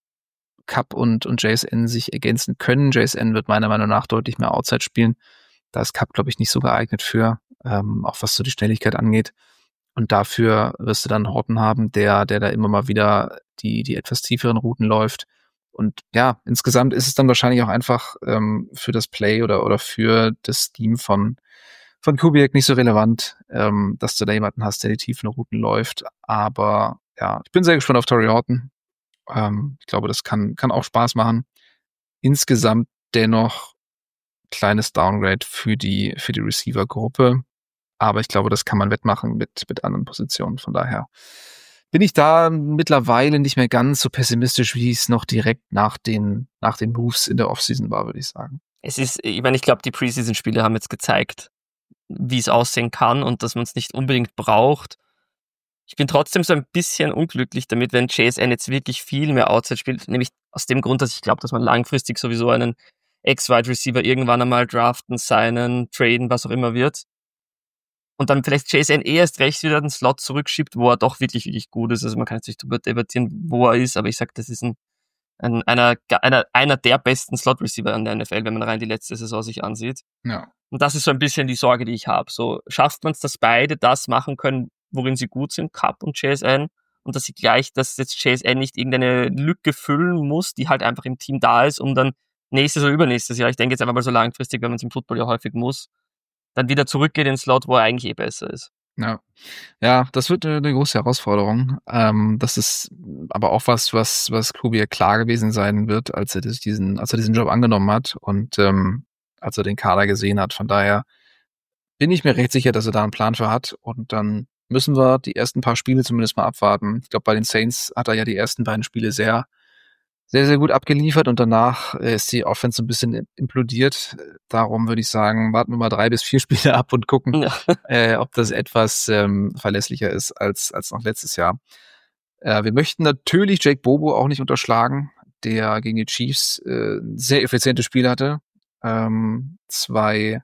S3: Kupp und JSN sich ergänzen können. JSN wird meiner Meinung nach deutlich mehr Outside spielen. Da ist Kupp, glaube ich, nicht so geeignet für, auch was so die Schnelligkeit angeht. Und dafür wirst du dann Horton haben, der da immer mal wieder die etwas tieferen Routen läuft. Und ja, insgesamt ist es dann wahrscheinlich auch einfach für das Play oder für das Scheme von Kubiak nicht so relevant, dass du da jemanden hast, der die tiefen Routen läuft. Aber ja, ich bin sehr gespannt auf Torrey Horton. Ich glaube, das kann auch Spaß machen. Insgesamt dennoch kleines Downgrade für die Receiver-Gruppe. Aber ich glaube, das kann man wettmachen mit anderen Positionen. Von daher bin ich da mittlerweile nicht mehr ganz so pessimistisch, wie es noch direkt nach den Moves in der Offseason war, würde ich sagen.
S4: Ich glaube, die Preseason-Spiele haben jetzt gezeigt, wie es aussehen kann und dass man es nicht unbedingt braucht. Ich bin trotzdem so ein bisschen unglücklich damit, wenn JSN jetzt wirklich viel mehr Outside spielt, nämlich aus dem Grund, dass ich glaube, dass man langfristig sowieso einen Ex-Wide Receiver irgendwann einmal draften, signen, traden, was auch immer wird. Und dann vielleicht JSN erst recht wieder den Slot zurückschiebt, wo er doch wirklich, wirklich gut ist. Also man kann jetzt nicht darüber debattieren, wo er ist, aber ich sag, das ist einer der besten Slot-Receiver in der NFL, wenn man rein die letzte Saison sich ansieht. Ja. Und das ist so ein bisschen die Sorge, die ich habe. So schafft man es, dass beide das machen können, worin sie gut sind, Kupp und JSN, und dass jetzt JSN nicht irgendeine Lücke füllen muss, die halt einfach im Team da ist, um dann nächstes oder übernächstes Jahr, ich denke jetzt einfach mal so langfristig, wenn man es im Football ja häufig muss, dann wieder zurückgeht in den Slot, wo er eigentlich besser ist.
S3: Ja, das wird eine große Herausforderung. Das ist aber auch was Kubiak klar gewesen sein wird, als er diesen Job angenommen hat und als er den Kader gesehen hat. Von daher bin ich mir recht sicher, dass er da einen Plan für hat, und dann müssen wir die ersten paar Spiele zumindest mal abwarten. Ich glaube, bei den Saints hat er ja die ersten beiden Spiele sehr, sehr, sehr gut abgeliefert, und danach ist die Offense ein bisschen implodiert. Darum würde ich sagen, warten wir mal 3 bis 4 Spiele ab und gucken, ob das etwas verlässlicher ist als noch letztes Jahr. Wir möchten natürlich Jake Bobo auch nicht unterschlagen, der gegen die Chiefs ein sehr effizientes Spiel hatte. 2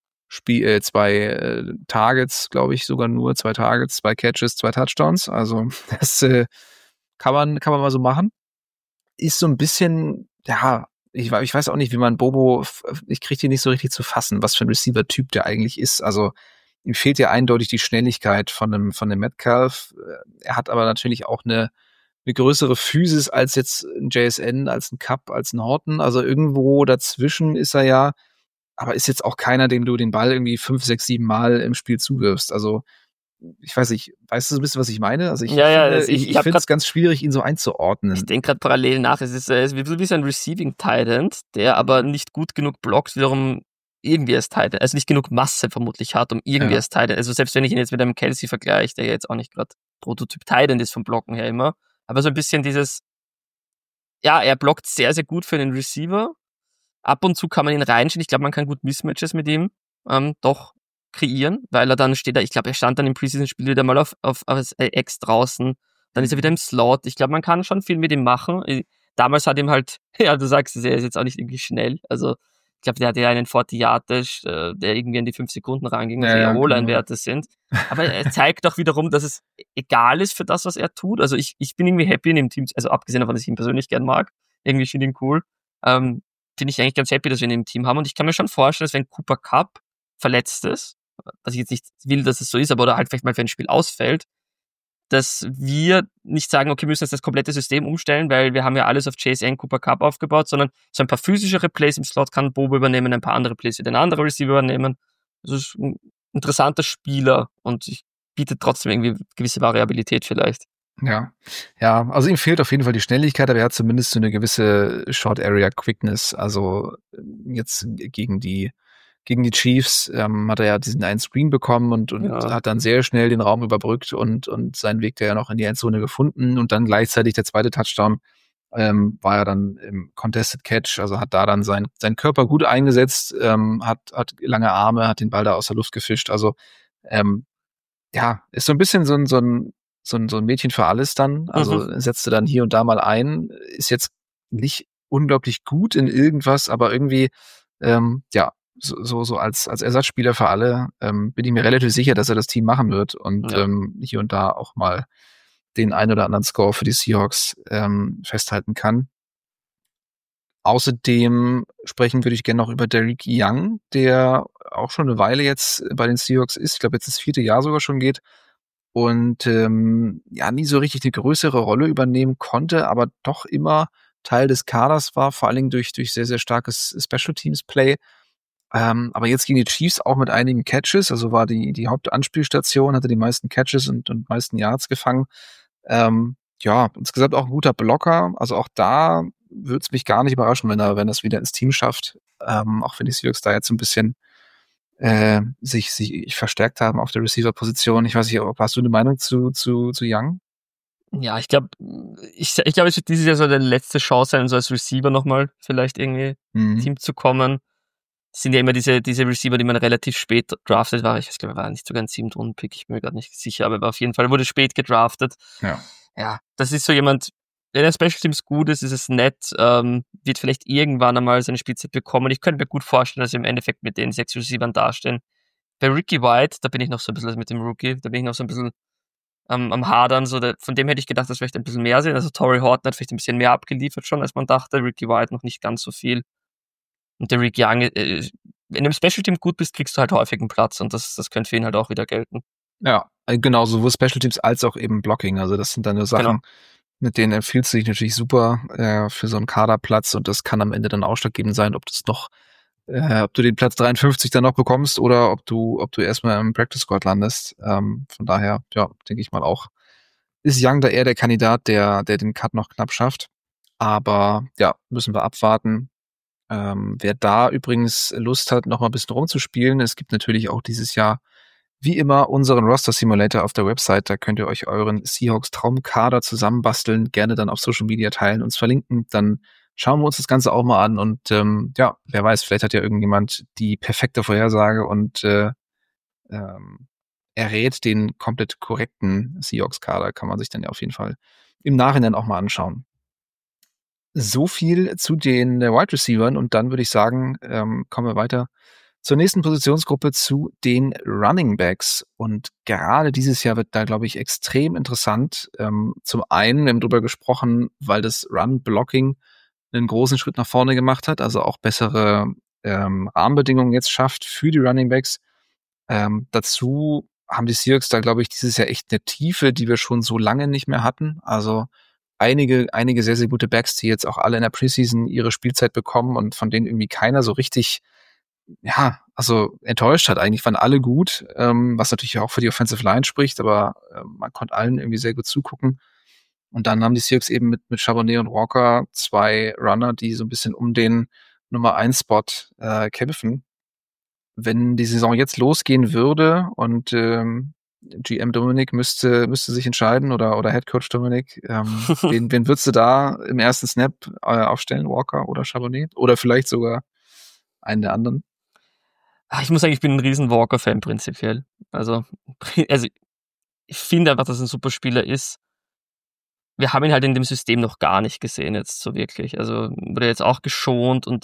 S3: Targets, glaube ich, sogar nur 2 Targets, 2 Catches, 2 Touchdowns. Also das kann man mal so machen. Ist so ein bisschen, ja, ich weiß auch nicht, wie man Bobo, ich kriege die nicht so richtig zu fassen, was für ein Receiver-Typ der eigentlich ist. Also ihm fehlt ja eindeutig die Schnelligkeit von dem Metcalf. Er hat aber natürlich auch eine größere Physis als jetzt ein JSN, als ein Kupp, als ein Horton. Also irgendwo dazwischen ist er ja, aber ist jetzt auch keiner, dem du den Ball irgendwie 5, 6, 7 Mal im Spiel zuwirfst. Also ich weiß nicht, weißt du so ein bisschen, was ich meine? Also ich finde es ganz schwierig, ihn so einzuordnen.
S4: Ich denke gerade parallel nach, es ist wie so ein Receiving Tight End, der aber nicht gut genug blockt, wiederum irgendwie als Tight End, also nicht genug Masse vermutlich hat, um irgendwie als Tight End, also selbst wenn ich ihn jetzt mit einem Kelsey vergleiche, der jetzt auch nicht gerade Prototyp Tight End ist vom Blocken her immer, aber so ein bisschen dieses, ja, er blockt sehr, sehr gut für den Receiver. Ab und zu kann man ihn reinstellen. Ich glaube, man kann gut Mismatches mit ihm doch kreieren, weil er dann steht da, ich glaube, er stand dann im Preseason-Spiel wieder mal auf X draußen, dann ist er wieder im Slot. Ich glaube, man kann schon viel mit ihm machen. Damals hat ihm halt, ja, du sagst es, er ist jetzt auch nicht irgendwie schnell. Also ich glaube, der hatte ja einen 40-Yard-Dash, der irgendwie an die 5 Sekunden ranging, also
S3: Ja,
S4: eher
S3: genau.
S4: O-Line-Werte sind. Aber er zeigt doch wiederum, dass es egal ist für das, was er tut. Also ich bin irgendwie happy in dem Team, also abgesehen davon, dass ich ihn persönlich gern mag, irgendwie finde ich ihn cool, bin ich eigentlich ganz happy, dass wir ihn im Team haben. Und ich kann mir schon vorstellen, dass wenn Cooper Kupp verletzt ist, dass ich jetzt nicht will, dass es so ist, aber oder halt vielleicht mal für ein Spiel ausfällt, dass wir nicht sagen, okay, wir müssen jetzt das komplette System umstellen, weil wir haben ja alles auf JSN Cooper Kupp aufgebaut, sondern so ein paar physischere Plays im Slot kann Bobo übernehmen, ein paar andere Plays wird ein anderer Receiver übernehmen. Das ist ein interessanter Spieler und ich bietet trotzdem irgendwie gewisse Variabilität vielleicht.
S3: Ja, also ihm fehlt auf jeden Fall die Schnelligkeit, aber er hat zumindest so eine gewisse Short Area Quickness. Also jetzt gegen die Chiefs hat er ja diesen einen Screen bekommen und hat dann sehr schnell den Raum überbrückt und seinen Weg da ja noch in die Endzone gefunden und dann gleichzeitig der zweite Touchdown war ja dann im Contested Catch, also hat da dann seinen Körper gut eingesetzt, hat lange Arme, hat den Ball da aus der Luft gefischt, also ist so ein bisschen so ein Mädchen für alles dann, also setzte dann hier und da mal ein, ist jetzt nicht unglaublich gut in irgendwas, aber irgendwie so als Ersatzspieler für alle bin ich mir relativ sicher, dass er das Team machen wird und hier und da auch mal den ein oder anderen Score für die Seahawks festhalten kann. Außerdem sprechen würde ich gerne noch über Derek Young, der auch schon eine Weile jetzt bei den Seahawks ist. Ich glaube, jetzt das 4. Jahr sogar schon geht und nie so richtig eine größere Rolle übernehmen konnte, aber doch immer Teil des Kaders war, vor allen Dingen durch sehr, sehr starkes Special Teams Play. Aber jetzt gegen die Chiefs auch mit einigen Catches, also war die Hauptanspielstation, hatte die meisten Catches und meisten Yards gefangen. Insgesamt auch ein guter Blocker, also auch da würde es mich gar nicht überraschen, wenn er es wieder ins Team schafft, auch wenn die Seahawks da jetzt so ein bisschen sich verstärkt haben auf der Receiver-Position. Ich weiß nicht, hast du eine Meinung zu Young?
S4: Ja, ich glaube, es wird dieses Jahr so eine letzte Chance sein, so als Receiver nochmal vielleicht irgendwie ins Team zu kommen. Es sind ja immer diese Receiver, die man relativ spät draftet war. Ich glaube, er war nicht sogar ein 7-Runden-Pick, ich bin mir gerade nicht sicher, aber auf jeden Fall wurde spät gedraftet. Ja, das ist so jemand, wenn er Special Teams gut ist es nett, wird vielleicht irgendwann einmal seine Spielzeit bekommen. Ich könnte mir gut vorstellen, dass wir im Endeffekt mit den 6 Receivern dastehen. Bei Ricky White, da bin ich noch so ein bisschen mit dem Rookie, da bin ich noch so ein bisschen am Hadern, von dem hätte ich gedacht, dass wir vielleicht ein bisschen mehr sehen. Also Torrey Horton hat vielleicht ein bisschen mehr abgeliefert schon, als man dachte. Ricky White noch nicht ganz so viel. Und der Rick Young, wenn du im Special Team gut bist, kriegst du halt häufig einen Platz und das könnte für ihn halt auch wieder gelten.
S3: Ja, genau, sowohl Special Teams als auch eben Blocking. Also das sind dann nur Sachen, mit denen empfiehlst du dich natürlich super für so einen Kaderplatz und das kann am Ende dann ausschlaggebend sein, ob du den Platz 53 dann noch bekommst oder ob du erstmal im Practice Squad landest. Von daher, denke ich mal auch, ist Young da eher der Kandidat, der den Cut noch knapp schafft. Aber müssen wir abwarten. Wer da übrigens Lust hat, noch mal ein bisschen rumzuspielen, es gibt natürlich auch dieses Jahr wie immer unseren Roster Simulator auf der Website. Da könnt ihr euch euren Seahawks Traumkader zusammenbasteln, gerne dann auf Social Media teilen, uns verlinken. Dann schauen wir uns das Ganze auch mal an und wer weiß, vielleicht hat ja irgendjemand die perfekte Vorhersage und errät den komplett korrekten Seahawks-Kader. Kann man sich dann ja auf jeden Fall im Nachhinein auch mal anschauen. So viel zu den Wide Receivern und dann würde ich sagen, kommen wir weiter zur nächsten Positionsgruppe, zu den Running Backs. Und gerade dieses Jahr wird da, glaube ich, extrem interessant. Zum einen, wir haben drüber gesprochen, weil das Run-Blocking einen großen Schritt nach vorne gemacht hat, also auch bessere Rahmenbedingungen jetzt schafft für die Running Backs. Dazu haben die Seahawks da, glaube ich, dieses Jahr echt eine Tiefe, die wir schon so lange nicht mehr hatten. Also einige sehr, sehr gute Backs, die jetzt auch alle in der Preseason ihre Spielzeit bekommen und von denen irgendwie keiner so richtig, enttäuscht hat. Eigentlich waren alle gut, was natürlich auch für die Offensive Line spricht, aber man konnte allen irgendwie sehr gut zugucken. Und dann haben die Seahawks eben mit Charbonnet und Walker 2 Runner, die so ein bisschen um den Nummer 1 Spot kämpfen. Wenn die Saison jetzt losgehen würde und GM Dominik müsste sich entscheiden oder Head Coach Dominik, wen würdest du da im ersten Snap aufstellen, Walker oder Charbonnet? Oder vielleicht sogar einen der anderen?
S4: Ich muss sagen, ich bin ein riesen Walker-Fan prinzipiell. Also ich finde einfach, dass er ein super Spieler ist. Wir haben ihn halt in dem System noch gar nicht gesehen jetzt so wirklich. Also wurde jetzt auch geschont und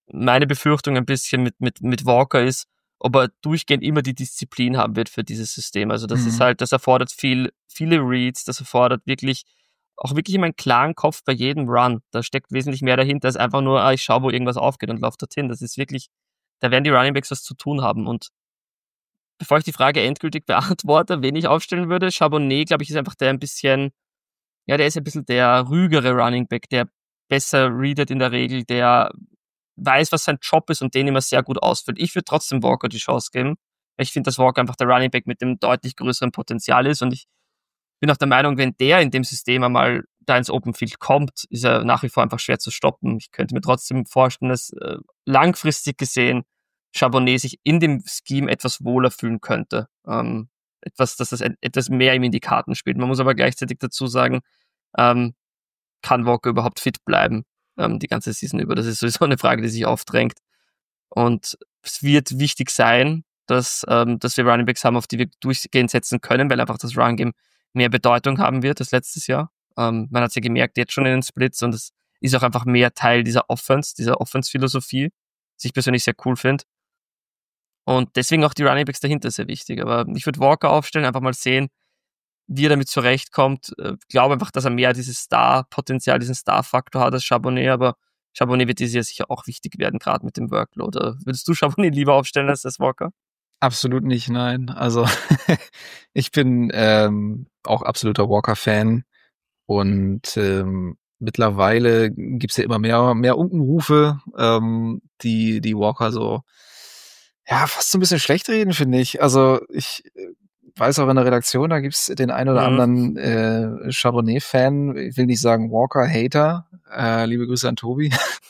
S4: meine Befürchtung ein bisschen mit Walker ist, ob er durchgehend immer die Disziplin haben wird für dieses System. Also das ist halt, das erfordert viele Reads, das erfordert auch wirklich immer einen klaren Kopf bei jedem Run. Da steckt wesentlich mehr dahinter, als einfach nur, ich schaue, wo irgendwas aufgeht und laufe dorthin. Das ist wirklich, da werden die Running Backs was zu tun haben. Und bevor ich die Frage endgültig beantworte, wen ich aufstellen würde, Charbonnet, glaube ich, ist einfach der ein bisschen, der ist ein bisschen der ruhigere Running Back, der besser readet in der Regel, der weiß, was sein Job ist und den immer sehr gut ausfüllt. Ich würde trotzdem Walker die Chance geben. Ich finde, dass Walker einfach der Running Back mit dem deutlich größeren Potenzial ist und ich bin auch der Meinung, wenn der in dem System einmal da ins Open Field kommt, ist er nach wie vor einfach schwer zu stoppen. Ich könnte mir trotzdem vorstellen, dass langfristig gesehen Charbonnet sich in dem Scheme etwas wohler fühlen könnte. Dass das etwas mehr ihm in die Karten spielt. Man muss aber gleichzeitig dazu sagen, kann Walker überhaupt fit bleiben die ganze Season über? Das ist sowieso eine Frage, die sich aufdrängt. Und es wird wichtig sein, dass wir Running Backs haben, auf die wir durchgehend setzen können, weil einfach das Run Game mehr Bedeutung haben wird als letztes Jahr. Man hat es ja gemerkt jetzt schon in den Splits und es ist auch einfach mehr Teil dieser Offense-Philosophie, die ich persönlich sehr cool finde. Und deswegen auch die Running Backs dahinter sehr wichtig. Aber ich würde Walker aufstellen, einfach mal sehen, wie er damit zurechtkommt. Ich glaube einfach, dass er mehr dieses Star-Potenzial, diesen Star-Faktor hat als Charbonnet, aber Charbonnet wird dieses Jahr sicher auch wichtig werden, gerade mit dem Workload. Würdest du Charbonnet lieber aufstellen als das Walker?
S3: Absolut nicht, nein. Also ich bin auch absoluter Walker-Fan und mittlerweile gibt's ja immer mehr Unkenrufe, die Walker so fast so ein bisschen schlecht reden, finde ich. Also ich weiß auch in der Redaktion, da gibt's den einen oder anderen Charbonnet-Fan, ich will nicht sagen Walker-Hater, liebe Grüße an Tobi,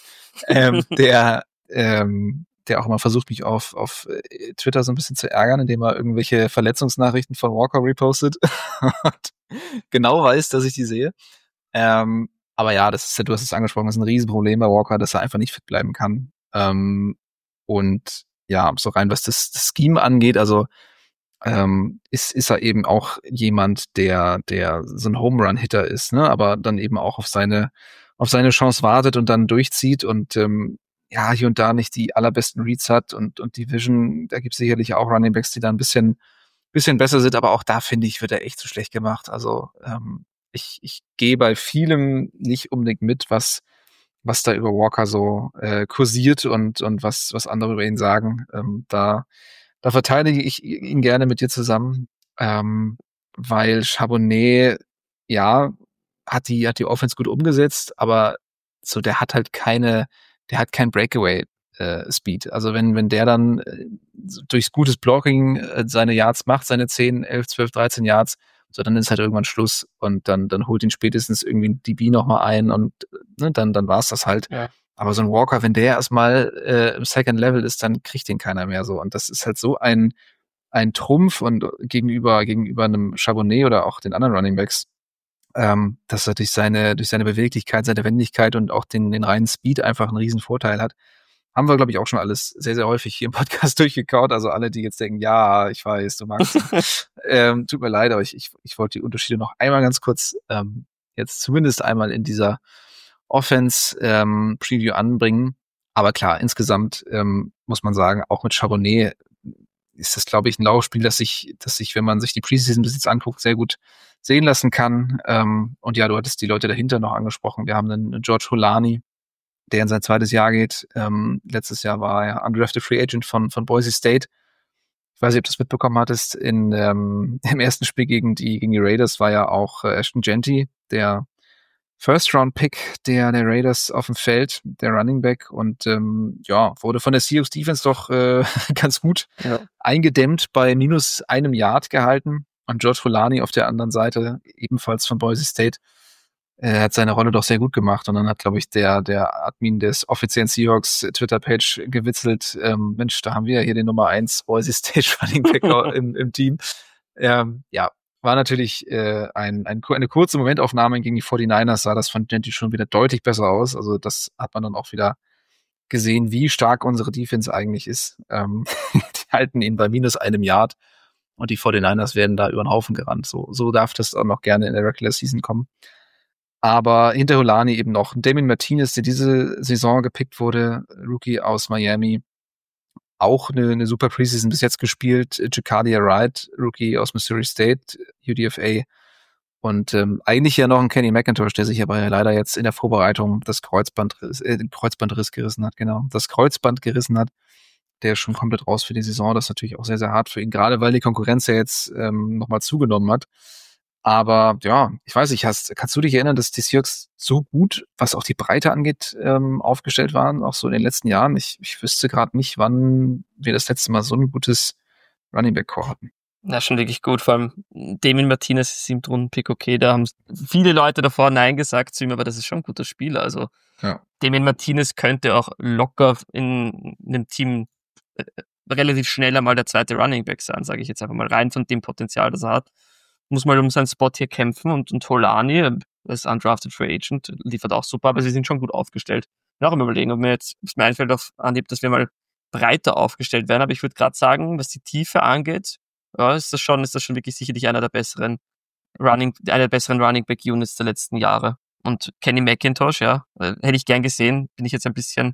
S3: der auch immer versucht, mich auf Twitter so ein bisschen zu ärgern, indem er irgendwelche Verletzungsnachrichten von Walker repostet und genau weiß, dass ich die sehe. Aber ja, das ist, du hast es angesprochen, das ist ein Riesenproblem bei Walker, dass er einfach nicht fit bleiben kann. Und ja, so rein, was das Scheme angeht, also ist er eben auch jemand, der so ein Home-Run-Hitter ist, ne, aber dann eben auch auf seine Chance wartet und dann durchzieht und hier und da nicht die allerbesten Reads hat und die Vision, da gibt es sicherlich auch Running Backs, die da ein bisschen besser sind, aber auch da, finde ich, wird er echt zu schlecht gemacht. Also ich gehe bei vielem nicht unbedingt mit, was da über Walker so kursiert und was andere über ihn sagen. Da verteidige ich ihn gerne mit dir zusammen, weil Charbonnet, hat die Offense gut umgesetzt, aber so der hat kein Breakaway Speed. Also wenn der dann durchs gutes Blocking seine Yards macht, seine 10, 11, 12, 13 Yards, so dann ist halt irgendwann Schluss und dann holt ihn spätestens irgendwie ein DB nochmal ein und dann war's das halt. Ja. Aber so ein Walker, wenn der erstmal im Second Level ist, dann kriegt den keiner mehr so. Und das ist halt so ein Trumpf und gegenüber einem Charbonnet oder auch den anderen Running Backs, dass er durch seine Beweglichkeit, seine Wendigkeit und auch den reinen Speed einfach einen riesen Vorteil hat. Haben wir, glaube ich, auch schon alles sehr, sehr häufig hier im Podcast durchgekaut. Also alle, die jetzt denken, ja, ich weiß, du magst ihn. Tut mir leid, aber ich wollte die Unterschiede noch einmal ganz kurz jetzt zumindest einmal in dieser Offense-Preview anbringen. Aber klar, insgesamt muss man sagen, auch mit Charbonnet ist das, glaube ich, ein Laufspiel, das sich, wenn man sich die Preseason bis jetzt anguckt, sehr gut sehen lassen kann. Und ja, du hattest die Leute dahinter noch angesprochen. Wir haben einen George Holani, der in sein zweites Jahr geht. Letztes Jahr war er undrafted Free Agent von Boise State. Ich weiß nicht, ob du das mitbekommen hattest. Im ersten Spiel gegen die Raiders war ja auch Ashton Jeanty, der First-Round-Pick der Raiders auf dem Feld, der Running Back. Und wurde von der Seahawks Defense doch ganz gut eingedämmt, bei minus einem Yard gehalten. Und George Holani auf der anderen Seite, ebenfalls von Boise State, hat seine Rolle doch sehr gut gemacht. Und dann hat, glaube ich, der Admin des offiziellen Seahawks Twitter-Page gewitzelt, Mensch, da haben wir ja hier den Nummer 1 Boise State Running Back im Team. War natürlich eine kurze Momentaufnahme gegen die 49ers, sah das von Jeanty schon wieder deutlich besser aus. Also das hat man dann auch wieder gesehen, wie stark unsere Defense eigentlich ist. Die halten ihn bei minus einem Yard und die 49ers werden da über den Haufen gerannt. So darf das auch noch gerne in der Regular Season kommen. Aber hinter Holani eben noch Damien Martinez, der diese Saison gepickt wurde, Rookie aus Miami. Auch eine super Preseason bis jetzt gespielt. Jacardia Wright, Rookie aus Missouri State, UDFA. Und eigentlich ja noch ein Kenny McIntosh, der sich aber ja leider jetzt in der Vorbereitung das Kreuzbandriss gerissen hat, genau. Das Kreuzband gerissen hat. Der ist schon komplett raus für die Saison. Das ist natürlich auch sehr, sehr hart für ihn, gerade weil die Konkurrenz ja jetzt nochmal zugenommen hat. Aber ja, ich weiß nicht, kannst du dich erinnern, dass die Seahawks so gut, was auch die Breite angeht, aufgestellt waren, auch so in den letzten Jahren? Ich wüsste gerade nicht, wann wir das letzte Mal so ein gutes Running Back Core hatten.
S4: Na, schon wirklich gut. Vor allem Damien Martinez, 7. Runden-Pick, okay, da haben viele Leute davor Nein gesagt zu ihm, aber das ist schon ein guter Spieler. Also ja. Damien Martinez könnte auch locker in einem Team relativ schnell einmal der zweite Running Back sein, sage ich jetzt einfach mal, rein von dem Potenzial, das er hat. Muss mal um seinen Spot hier kämpfen und Holani, als undrafted Free Agent, liefert auch super, aber sie sind schon gut aufgestellt. Ich will auch immer überlegen, ob mir jetzt mir einfällt auf Anhieb, dass wir mal breiter aufgestellt werden, aber ich würde gerade sagen, was die Tiefe angeht, ja, ist das schon wirklich sicherlich einer der besseren Running Back Units der letzten Jahre. Und Kenny McIntosh, ja, hätte ich gern gesehen, bin ich jetzt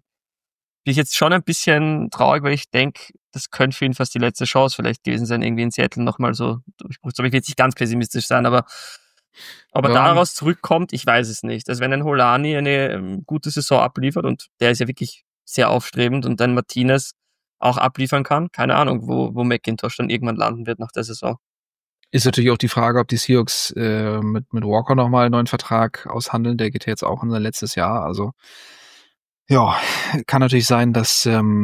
S4: schon ein bisschen traurig, weil ich denke, das könnte für ihn fast die letzte Chance vielleicht gewesen sein, irgendwie in Seattle nochmal so. Ich will jetzt nicht ganz pessimistisch sein, aber ob er daraus zurückkommt, ich weiß es nicht. Also wenn ein Holani eine gute Saison abliefert, und der ist ja wirklich sehr aufstrebend, und dann Martinez auch abliefern kann, keine Ahnung, wo McIntosh dann irgendwann landen wird nach der Saison.
S3: Ist natürlich auch die Frage, ob die Seahawks mit Walker nochmal einen neuen Vertrag aushandeln. Der geht ja jetzt auch in sein letztes Jahr, also ja, kann natürlich sein, dass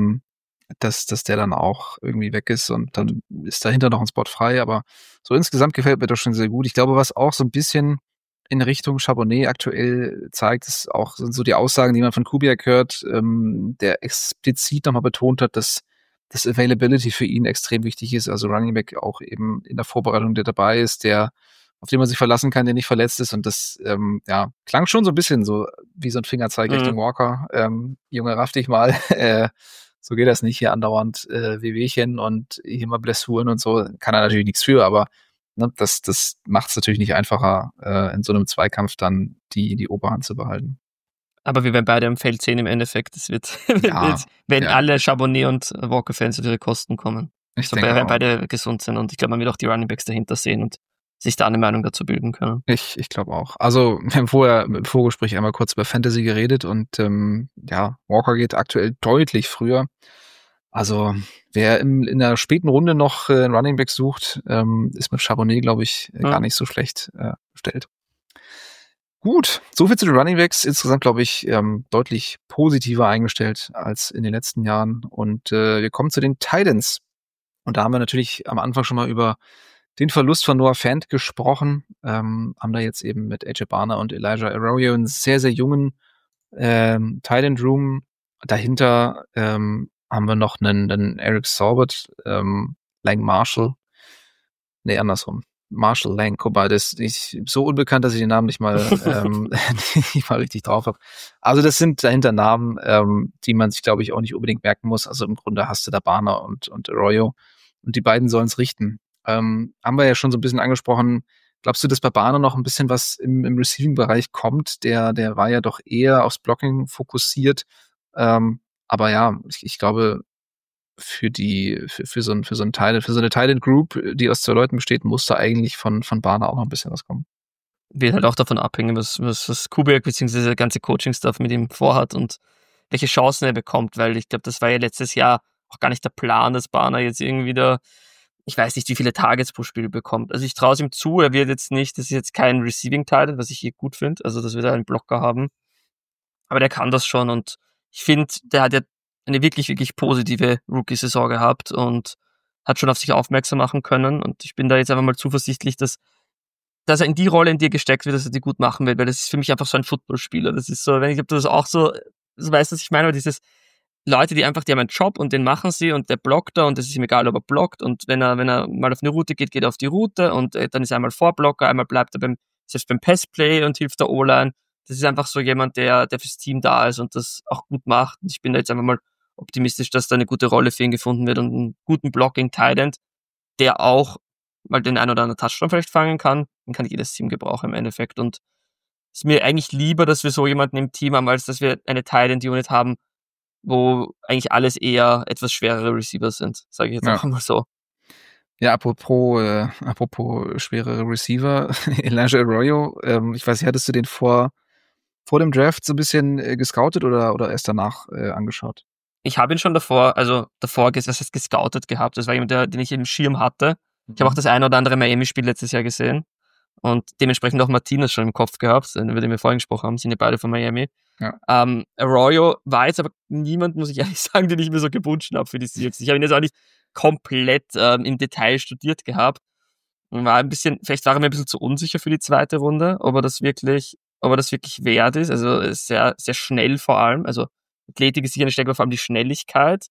S3: der dann auch irgendwie weg ist und dann ist dahinter noch ein Spot frei, aber so insgesamt gefällt mir das schon sehr gut. Ich glaube, was auch so ein bisschen in Richtung Charbonnet aktuell zeigt, ist auch, sind so die Aussagen, die man von Kubiak hört, der explizit nochmal betont hat, dass das Availability für ihn extrem wichtig ist, also Running Back auch eben in der Vorbereitung, der dabei ist, auf den man sich verlassen kann, der nicht verletzt ist, und das klang schon so ein bisschen so wie so ein Fingerzeig Richtung Walker. Junge, raff dich mal, so geht das nicht, hier andauernd Wehwehchen und hier mal Blessuren und so, kann er natürlich nichts für, aber ne, das macht es natürlich nicht einfacher, in so einem Zweikampf dann die Oberhand zu behalten.
S4: Aber wir werden beide am Feld sehen im Endeffekt, das werden alle Chabonnet und Walker-Fans auf ihre Kosten kommen. Ich denke, wenn beide gesund sind, und ich glaube, man wird auch die Running Backs dahinter sehen und sich da eine Meinung dazu bilden können.
S3: Ich glaube auch. Also wir haben vorher im Vorgespräch einmal kurz über Fantasy geredet und Walker geht aktuell deutlich früher. Also wer in der späten Runde noch einen Running Back sucht, ist mit Charbonnet, glaube ich, gar nicht so schlecht bestellt. Gut, soviel zu den Running Backs. Insgesamt, glaube ich, deutlich positiver eingestellt als in den letzten Jahren. Und wir kommen zu den Titans. Und da haben wir natürlich am Anfang schon mal über den Verlust von Noah Fant gesprochen. Haben da jetzt eben mit AJ Barner und Elijah Arroyo einen sehr, sehr jungen Tight Room. Dahinter haben wir noch einen Eric Saubert, Lang Marshall. Nee, andersrum. Marshall Lang, wobei das ist so unbekannt, dass ich den Namen nicht mal nicht mal richtig drauf habe. Also das sind dahinter Namen, die man sich, glaube ich, auch nicht unbedingt merken muss. Also im Grunde hast du da Barner und Arroyo, und die beiden sollen es richten. Haben wir ja schon so ein bisschen angesprochen. Glaubst du, dass bei Barner noch ein bisschen was im Receiving-Bereich kommt? Der war ja doch eher aufs Blocking fokussiert. Aber ja, ich glaube, für so eine Tight Group, die aus 2 Leuten besteht, muss da eigentlich von Barner auch noch ein bisschen was kommen.
S4: Wird halt auch davon abhängen, was Kubiak bzw. der ganze Coaching-Stuff mit ihm vorhat und welche Chancen er bekommt, weil ich glaube, das war ja letztes Jahr auch gar nicht der Plan, dass Barner jetzt irgendwie da, ich weiß nicht, wie viele Targets pro Spiel bekommt. Also ich traue es ihm zu, er wird jetzt nicht, das ist jetzt kein Receiving-Target, was ich hier gut finde, also dass wir da einen Blocker haben, aber der kann das schon, und ich finde, der hat ja eine wirklich, wirklich positive Rookie-Saison gehabt und hat schon auf sich aufmerksam machen können, und ich bin da jetzt einfach mal zuversichtlich, dass er in die Rolle, in die er gesteckt wird, dass er die gut machen wird, weil das ist für mich einfach so ein Footballspieler. Das ist so, wenn ich glaube, das auch so weißt du, was ich meine, aber dieses Leute, die haben einen Job und den machen sie und der blockt da und es ist ihm egal, ob er blockt, und wenn er mal auf eine Route geht er auf die Route und dann ist er einmal Vorblocker, einmal bleibt er selbst beim Passplay und hilft der O-Line. Das ist einfach so jemand, der fürs Team da ist und das auch gut macht, und ich bin da jetzt einfach mal optimistisch, dass da eine gute Rolle für ihn gefunden wird und einen guten Blocking-Tight End, der auch mal den ein oder anderen Touchdown vielleicht fangen kann. Den kann jedes Team gebrauchen im Endeffekt, und ist mir eigentlich lieber, dass wir so jemanden im Team haben, als dass wir eine Tight End Unit haben, wo eigentlich alles eher etwas schwerere Receiver sind, sage ich jetzt einfach mal so.
S3: Ja, apropos schwerere Receiver, Elijah Arroyo, ich weiß nicht, hattest du den vor dem Draft so ein bisschen gescoutet oder erst danach angeschaut?
S4: Ich habe ihn schon davor gescoutet gehabt. Das war jemand, den ich im Schirm hatte. Ich habe auch das eine oder andere Miami-Spiel letztes Jahr gesehen und dementsprechend auch Martinez schon im Kopf gehabt, über den wir vorhin gesprochen haben, sind ja beide von Miami.
S3: Ja.
S4: Arroyo war jetzt aber niemand, muss ich ehrlich sagen, den ich mir so gewünscht habe für die Seahawks. Ich habe ihn jetzt auch nicht komplett im Detail studiert gehabt und vielleicht war er mir ein bisschen zu unsicher für die zweite Runde, ob er das wirklich wert ist. Also sehr, sehr schnell vor allem. Also Athletik ist sicher eine Stärke, aber vor allem die Schnelligkeit.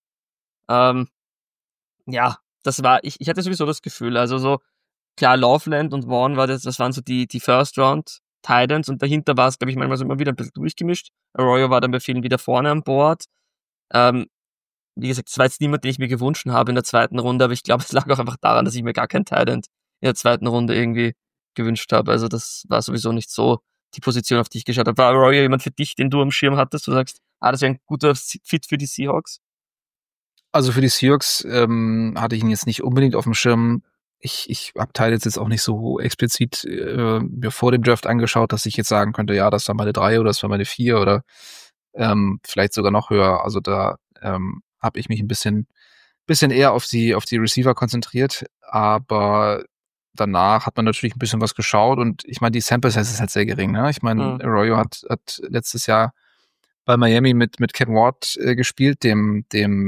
S4: Ja, ich hatte sowieso das Gefühl, also so, klar, Loveland und Vaughn das waren so die First Round Titans und dahinter war es, glaube ich, manchmal so immer wieder ein bisschen durchgemischt. Arroyo war dann bei vielen wieder vorne an Bord. Wie gesagt, das war jetzt niemand, den ich mir gewünscht habe in der zweiten Runde, aber ich glaube, es lag auch einfach daran, dass ich mir gar keinen Titan in der zweiten Runde irgendwie gewünscht habe. Also das war sowieso nicht so die Position, auf die ich geschaut habe. War Arroyo jemand für dich, den du am Schirm hattest? Du sagst, das wäre ein guter Fit für die Seahawks?
S3: Also für die Seahawks hatte ich ihn jetzt nicht unbedingt auf dem Schirm. Ich habe Titans jetzt auch nicht so explizit mir vor dem Draft angeschaut, dass ich jetzt sagen könnte, ja, das war meine 3 oder das war meine 4 oder vielleicht sogar noch höher. Also da habe ich mich ein bisschen eher auf die Receiver konzentriert, aber danach hat man natürlich ein bisschen was geschaut und ich meine, die Sample Size ist halt sehr gering. Ne? Ich meine, Arroyo hat letztes Jahr bei Miami mit Ken Ward gespielt, dem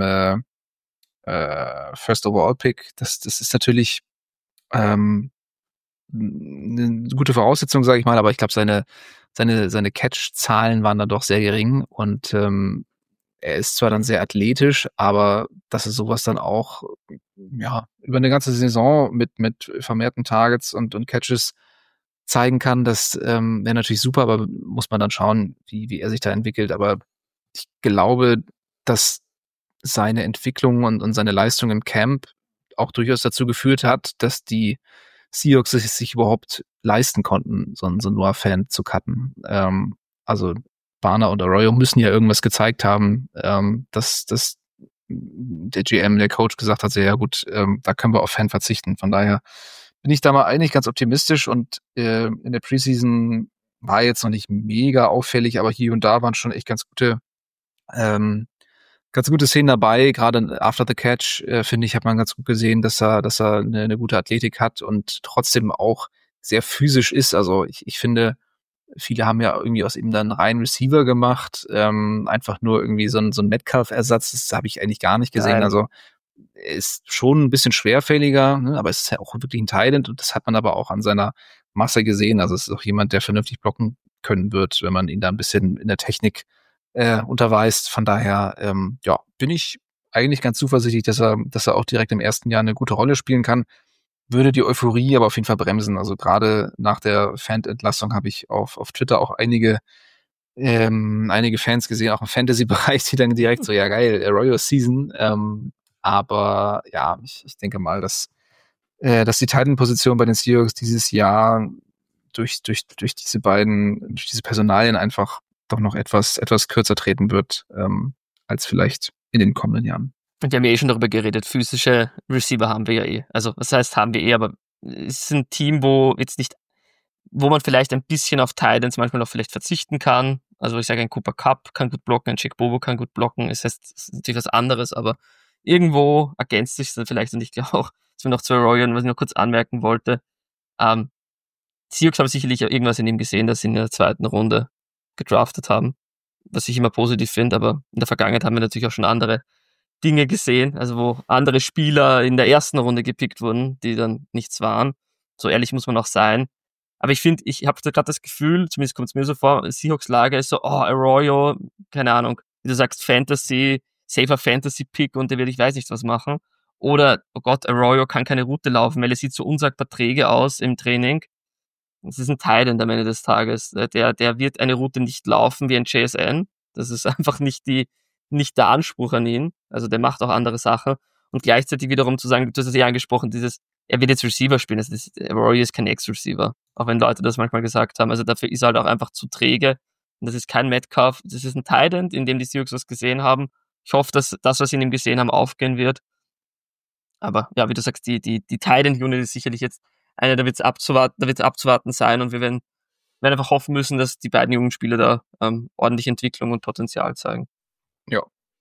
S3: First Overall Pick. Das ist natürlich eine gute Voraussetzung, sage ich mal, aber ich glaube, seine Catch-Zahlen waren dann doch sehr gering und er ist zwar dann sehr athletisch, aber dass er sowas dann auch über eine ganze Saison mit vermehrten Targets und Catches zeigen kann, das wäre natürlich super, aber muss man dann schauen, wie er sich da entwickelt. Aber ich glaube, dass seine Entwicklung und seine Leistung im Camp auch durchaus dazu geführt hat, dass die Seahawks sich überhaupt leisten konnten, so einen Noah-Fan zu cutten. Also Barner und Arroyo müssen ja irgendwas gezeigt haben, dass der GM, der Coach gesagt hat, so, ja gut, da können wir auf Fan verzichten. Von daher bin ich da mal eigentlich ganz optimistisch und in der Preseason war jetzt noch nicht mega auffällig, aber hier und da waren schon echt ganz gute Szenen dabei. Gerade after the catch, finde ich, hat man ganz gut gesehen, dass er eine gute Athletik hat und trotzdem auch sehr physisch ist. Also ich finde, viele haben ja irgendwie aus ihm dann rein Receiver gemacht, einfach nur irgendwie so ein Metcalf-Ersatz, das habe ich eigentlich gar nicht gesehen. Nein. Also er ist schon ein bisschen schwerfälliger, ne? Aber es ist ja auch wirklich ein Tight End und das hat man aber auch an seiner Masse gesehen. Also es ist auch jemand, der vernünftig blocken können wird, wenn man ihn da ein bisschen in der Technik unterweist. Von daher bin ich eigentlich ganz zuversichtlich, dass er auch direkt im ersten Jahr eine gute Rolle spielen kann. Würde die Euphorie aber auf jeden Fall bremsen. Also gerade nach der Fan-Entlassung habe ich auf Twitter auch einige Fans gesehen, auch im Fantasy-Bereich, die dann direkt so, ja geil, Arroyo Season. Aber ja, ich denke mal, dass die Titan-Position bei den Seahawks dieses Jahr durch diese Personalien einfach doch noch etwas kürzer treten wird, als vielleicht in den kommenden Jahren.
S4: Und wir haben ja schon darüber geredet, physische Receiver haben wir ja eh. Also was heißt haben wir eh, aber es ist ein Team, wo man vielleicht ein bisschen auf Titans manchmal auch vielleicht verzichten kann. Also ich sage, ein Cooper Kupp kann gut blocken, ein Jake Bobo kann gut blocken. Es ist natürlich was anderes, aber irgendwo ergänzt sich dann vielleicht und ich glaube auch, dass wir noch zu Arroyo, was ich noch kurz anmerken wollte. Seahawks haben sicherlich auch irgendwas in ihm gesehen, dass sie in der zweiten Runde gedraftet haben, was ich immer positiv finde, aber in der Vergangenheit haben wir natürlich auch schon andere Dinge gesehen, also wo andere Spieler in der ersten Runde gepickt wurden, die dann nichts waren. So ehrlich muss man auch sein. Aber ich finde, ich habe gerade das Gefühl, zumindest kommt es mir so vor, Seahawks Lager ist so, Arroyo, keine Ahnung, wie du sagst, safer Fantasy-Pick und der wird ich weiß nicht was machen. Oder, oh Gott, Arroyo kann keine Route laufen, weil er sieht so unsagbar träge aus im Training. Das ist ein Teil am Ende des Tages. Der wird eine Route nicht laufen wie ein JSN. Das ist einfach nicht der Anspruch an ihn. Also der macht auch andere Sachen. Und gleichzeitig wiederum zu sagen, du hast es ja angesprochen, er wird jetzt Receiver spielen. Arroyo ist kein Ex-Receiver. auch wenn Leute das manchmal gesagt haben. Also dafür ist er halt auch einfach zu träge. Und das ist kein Metcalf, das ist ein Tight End, in dem die Seahawks was gesehen haben. Ich hoffe, dass das, was sie in ihm gesehen haben, aufgehen wird. Aber ja, wie du sagst, die Tight End Unit ist sicherlich jetzt eine, da wird es abzuwarten sein, und wir werden einfach hoffen müssen, dass die beiden jungen Spieler da ordentliche Entwicklung und Potenzial zeigen.
S3: Ja.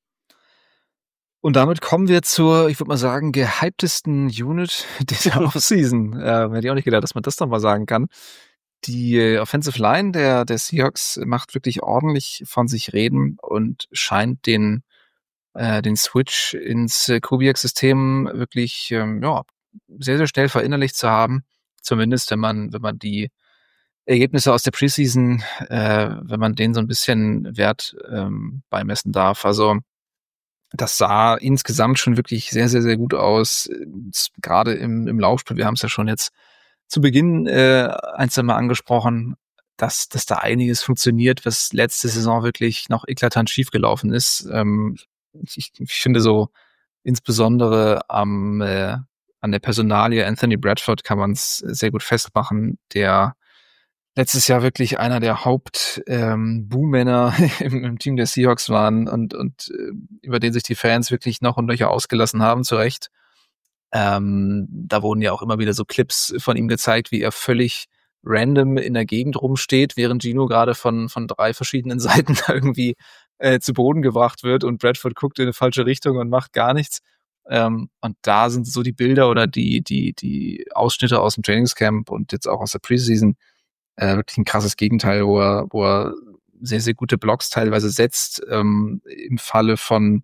S3: Und damit kommen wir zur, ich würde mal sagen, gehyptesten Unit dieser Offseason. Hätte ich auch nicht gedacht, dass man das noch mal sagen kann. Die Offensive Line der Seahawks macht wirklich ordentlich von sich reden und scheint den Switch ins Kubiak-System wirklich sehr, sehr schnell verinnerlicht zu haben. Zumindest, wenn man die Ergebnisse aus der Preseason, wenn man denen so ein bisschen Wert beimessen darf. Also das sah insgesamt schon wirklich sehr, sehr, sehr gut aus. Gerade im Laufspiel, wir haben es ja schon jetzt zu Beginn ein, zwei Mal angesprochen, dass da einiges funktioniert, was letzte Saison wirklich noch eklatant schiefgelaufen ist. Ich finde so insbesondere an der Personalie Anthony Bradford kann man es sehr gut festmachen, der letztes Jahr wirklich einer der Haupt-Buhmänner im Team der Seahawks waren und über den sich die Fans wirklich noch und nöcher ausgelassen haben, zu Recht. Da wurden ja auch immer wieder so Clips von ihm gezeigt, wie er völlig random in der Gegend rumsteht, während Gino gerade von 3 verschiedenen Seiten irgendwie zu Boden gebracht wird und Bradford guckt in eine falsche Richtung und macht gar nichts. Und da sind so die Bilder oder die Ausschnitte aus dem Trainingscamp und jetzt auch aus der Preseason wirklich ein krasses Gegenteil, wo er sehr, sehr gute Blocks teilweise setzt, im Falle von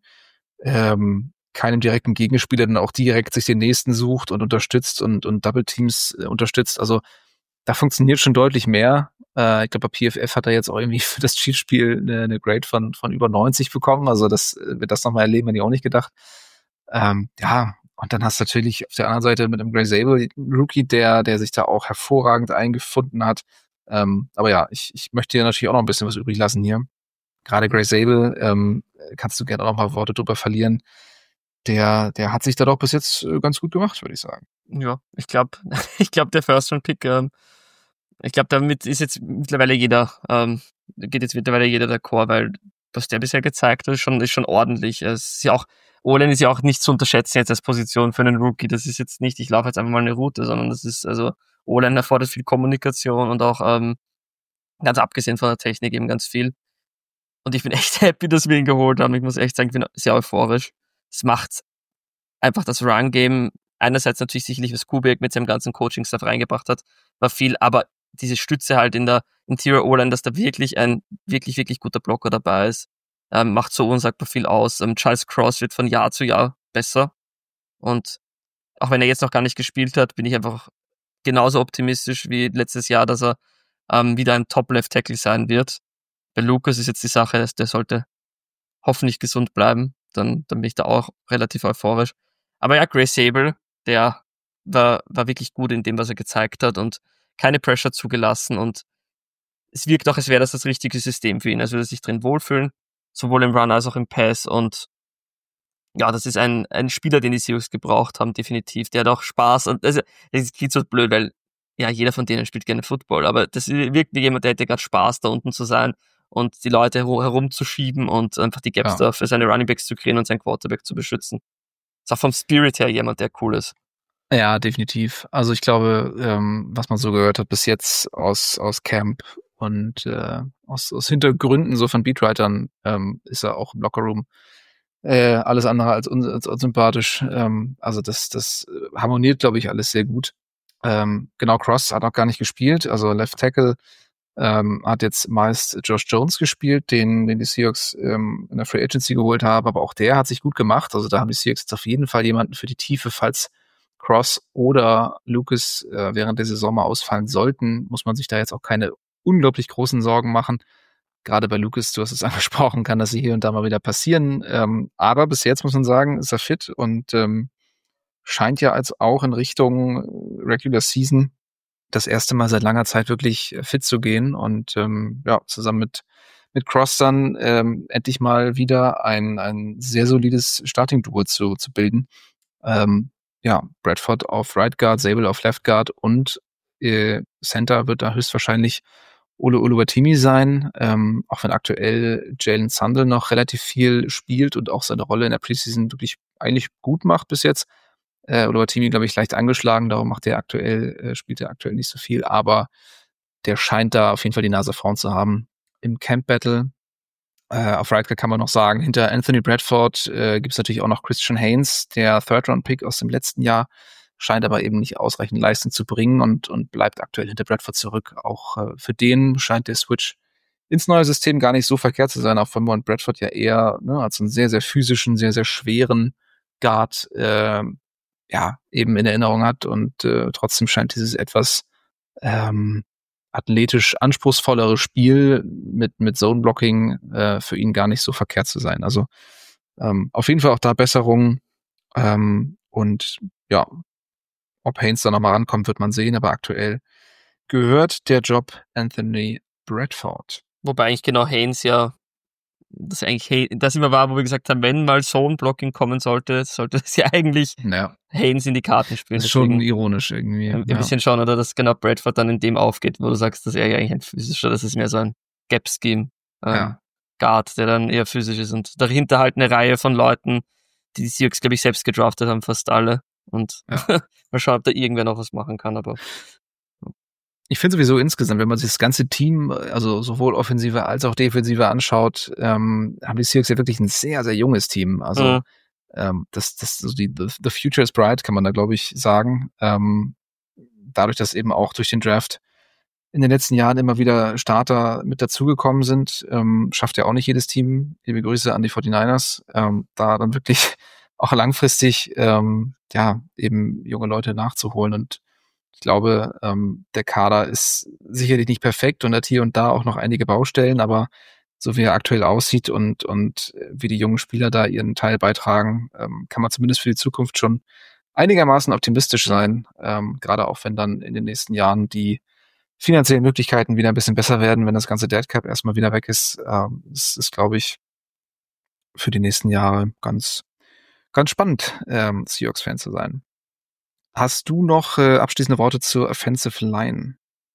S3: keinem direkten Gegenspieler dann auch direkt sich den nächsten sucht und unterstützt und Double Teams unterstützt. Also da funktioniert schon deutlich mehr. Ich glaube, bei PFF hat er jetzt auch irgendwie für das Cheat-Spiel eine Grade von über 90 bekommen. Also das wird das nochmal erleben, hätte ich auch nicht gedacht. Und dann hast du natürlich auf der anderen Seite mit dem Gray Sable Rookie, der sich da auch hervorragend eingefunden hat. Aber ja, ich möchte dir natürlich auch noch ein bisschen was übrig lassen hier. Gerade Gray Sable, kannst du gerne auch noch mal Worte drüber verlieren. Der hat sich da doch bis jetzt ganz gut gemacht, würde ich sagen.
S4: Ja, ich glaube, der First-Round-Pick, ich glaube, damit ist jetzt mittlerweile jeder d'accord, weil was der bisher gezeigt hat, ist schon ordentlich. Es ist ja auch, O-Line ist ja auch nicht zu unterschätzen jetzt als Position für einen Rookie. Das ist jetzt nicht, ich laufe jetzt einfach mal eine Route, sondern das ist, also O-Line erfordert viel Kommunikation und auch ganz abgesehen von der Technik eben ganz viel. Und ich bin echt happy, dass wir ihn geholt haben. Ich muss echt sagen, ich bin sehr euphorisch. Es macht einfach das Run-Game, einerseits natürlich sicherlich, was Kubiak mit seinem ganzen Coaching-Stuff reingebracht hat, war viel, aber diese Stütze halt in der Interior O-Line, dass da wirklich ein wirklich guter Blocker dabei ist, macht so unsagbar viel aus. Charles Cross wird von Jahr zu Jahr besser. Und auch wenn er jetzt noch gar nicht gespielt hat, bin ich einfach genauso optimistisch wie letztes Jahr, dass er wieder ein Top-Left-Tackle sein wird. Bei Lucas ist jetzt die Sache, der sollte hoffentlich gesund bleiben. Dann bin ich da auch relativ euphorisch. Aber ja, Gray Sable, der war wirklich gut in dem, was er gezeigt hat und keine Pressure zugelassen, und es wirkt auch, als wäre das richtige System für ihn. Also würde er sich drin wohlfühlen, sowohl im Run als auch im Pass, und ja, das ist ein Spieler, den die Seahawks gebraucht haben, definitiv. Der hat auch Spaß, und also das klingt so blöd, weil ja, jeder von denen spielt gerne Football, aber das wirkt wie jemand, der hätte gerade Spaß, da unten zu sein und die Leute herumzuschieben und einfach die Gaps da für seine Runningbacks zu kreieren und seinen Quarterback zu beschützen. Ist auch vom Spirit her jemand, der cool ist.
S3: Ja, definitiv. Also ich glaube, was man so gehört hat bis jetzt aus Camp und aus Hintergründen so von Beatwritern, ist er auch im Lockerroom alles andere als unsympathisch. Also das harmoniert, glaube ich, alles sehr gut. Genau, Cross hat auch gar nicht gespielt. Also Left Tackle hat jetzt meist Josh Jones gespielt, den die Seahawks in der Free Agency geholt haben, aber auch der hat sich gut gemacht. Also da haben die Seahawks jetzt auf jeden Fall jemanden für die Tiefe, falls Cross oder Lucas während der Saison mal ausfallen sollten, muss man sich da jetzt auch keine unglaublich großen Sorgen machen. Gerade bei Lucas, du hast es angesprochen, kann das hier und da mal wieder passieren. Aber bis jetzt muss man sagen, ist er fit und scheint ja als auch in Richtung Regular Season das erste Mal seit langer Zeit wirklich fit zu gehen und zusammen mit Cross dann endlich mal wieder ein sehr solides Starting-Duo zu bilden. Bradford auf Right Guard, Sable auf Left Guard und Center wird da höchstwahrscheinlich Olu Oluwatimi sein, auch wenn aktuell Jalen Sandel noch relativ viel spielt und auch seine Rolle in der Preseason wirklich eigentlich gut macht bis jetzt. Oluwatimi, glaube ich, leicht angeschlagen, darum spielt er aktuell nicht so viel, aber der scheint da auf jeden Fall die Nase vorn zu haben im Camp Battle. Auf Right kann man noch sagen, hinter Anthony Bradford gibt es natürlich auch noch Christian Haynes, der Third-Round-Pick aus dem letzten Jahr, scheint aber eben nicht ausreichend Leistung zu bringen und bleibt aktuell hinter Bradford zurück. Auch für den scheint der Switch ins neue System gar nicht so verkehrt zu sein, auch wenn man Bradford ja eher als einen sehr, sehr physischen, sehr, sehr schweren Guard eben in Erinnerung hat und trotzdem scheint dieses etwas athletisch anspruchsvollere Spiel mit Zone-Blocking für ihn gar nicht so verkehrt zu sein. Also auf jeden Fall auch da Besserung und ja, ob Haynes da nochmal rankommt, wird man sehen, aber aktuell gehört der Job Anthony Bradford.
S4: Wobei eigentlich genau Haynes ja das immer war, wo wir gesagt haben, wenn mal Zone-Blocking kommen sollte es ja eigentlich Haynes in die Karten spielen.
S3: Das ist schon ironisch irgendwie.
S4: Ein bisschen schon, oder dass genau Bradford dann in dem aufgeht, wo du sagst, dass er ja eigentlich ein physischer, das ist mehr so ein Gap-Scheme Guard, der dann eher physisch ist und dahinter halt eine Reihe von Leuten, die Seahawks, glaube ich, selbst gedraftet haben, fast alle. Und mal schauen, ob da irgendwer noch was machen kann, aber
S3: ich finde sowieso insgesamt, wenn man sich das ganze Team, also sowohl Offensive als auch Defensive anschaut, haben die Seahawks ja wirklich ein sehr, sehr junges Team. Also the future is bright, kann man da, glaube ich, sagen. Dadurch, dass eben auch durch den Draft in den letzten Jahren immer wieder Starter mit dazugekommen sind, schafft ja auch nicht jedes Team. Liebe Grüße an die 49ers, da dann wirklich auch langfristig eben junge Leute nachzuholen. Und ich glaube, der Kader ist sicherlich nicht perfekt und hat hier und da auch noch einige Baustellen, aber so wie er aktuell aussieht und wie die jungen Spieler da ihren Teil beitragen, kann man zumindest für die Zukunft schon einigermaßen optimistisch sein, gerade auch wenn dann in den nächsten Jahren die finanziellen Möglichkeiten wieder ein bisschen besser werden, wenn das ganze Dead Cap erstmal wieder weg ist. Das ist, glaube ich, für die nächsten Jahre ganz, ganz spannend, Seahawks-Fan zu sein. Hast du noch abschließende Worte zur Offensive Line?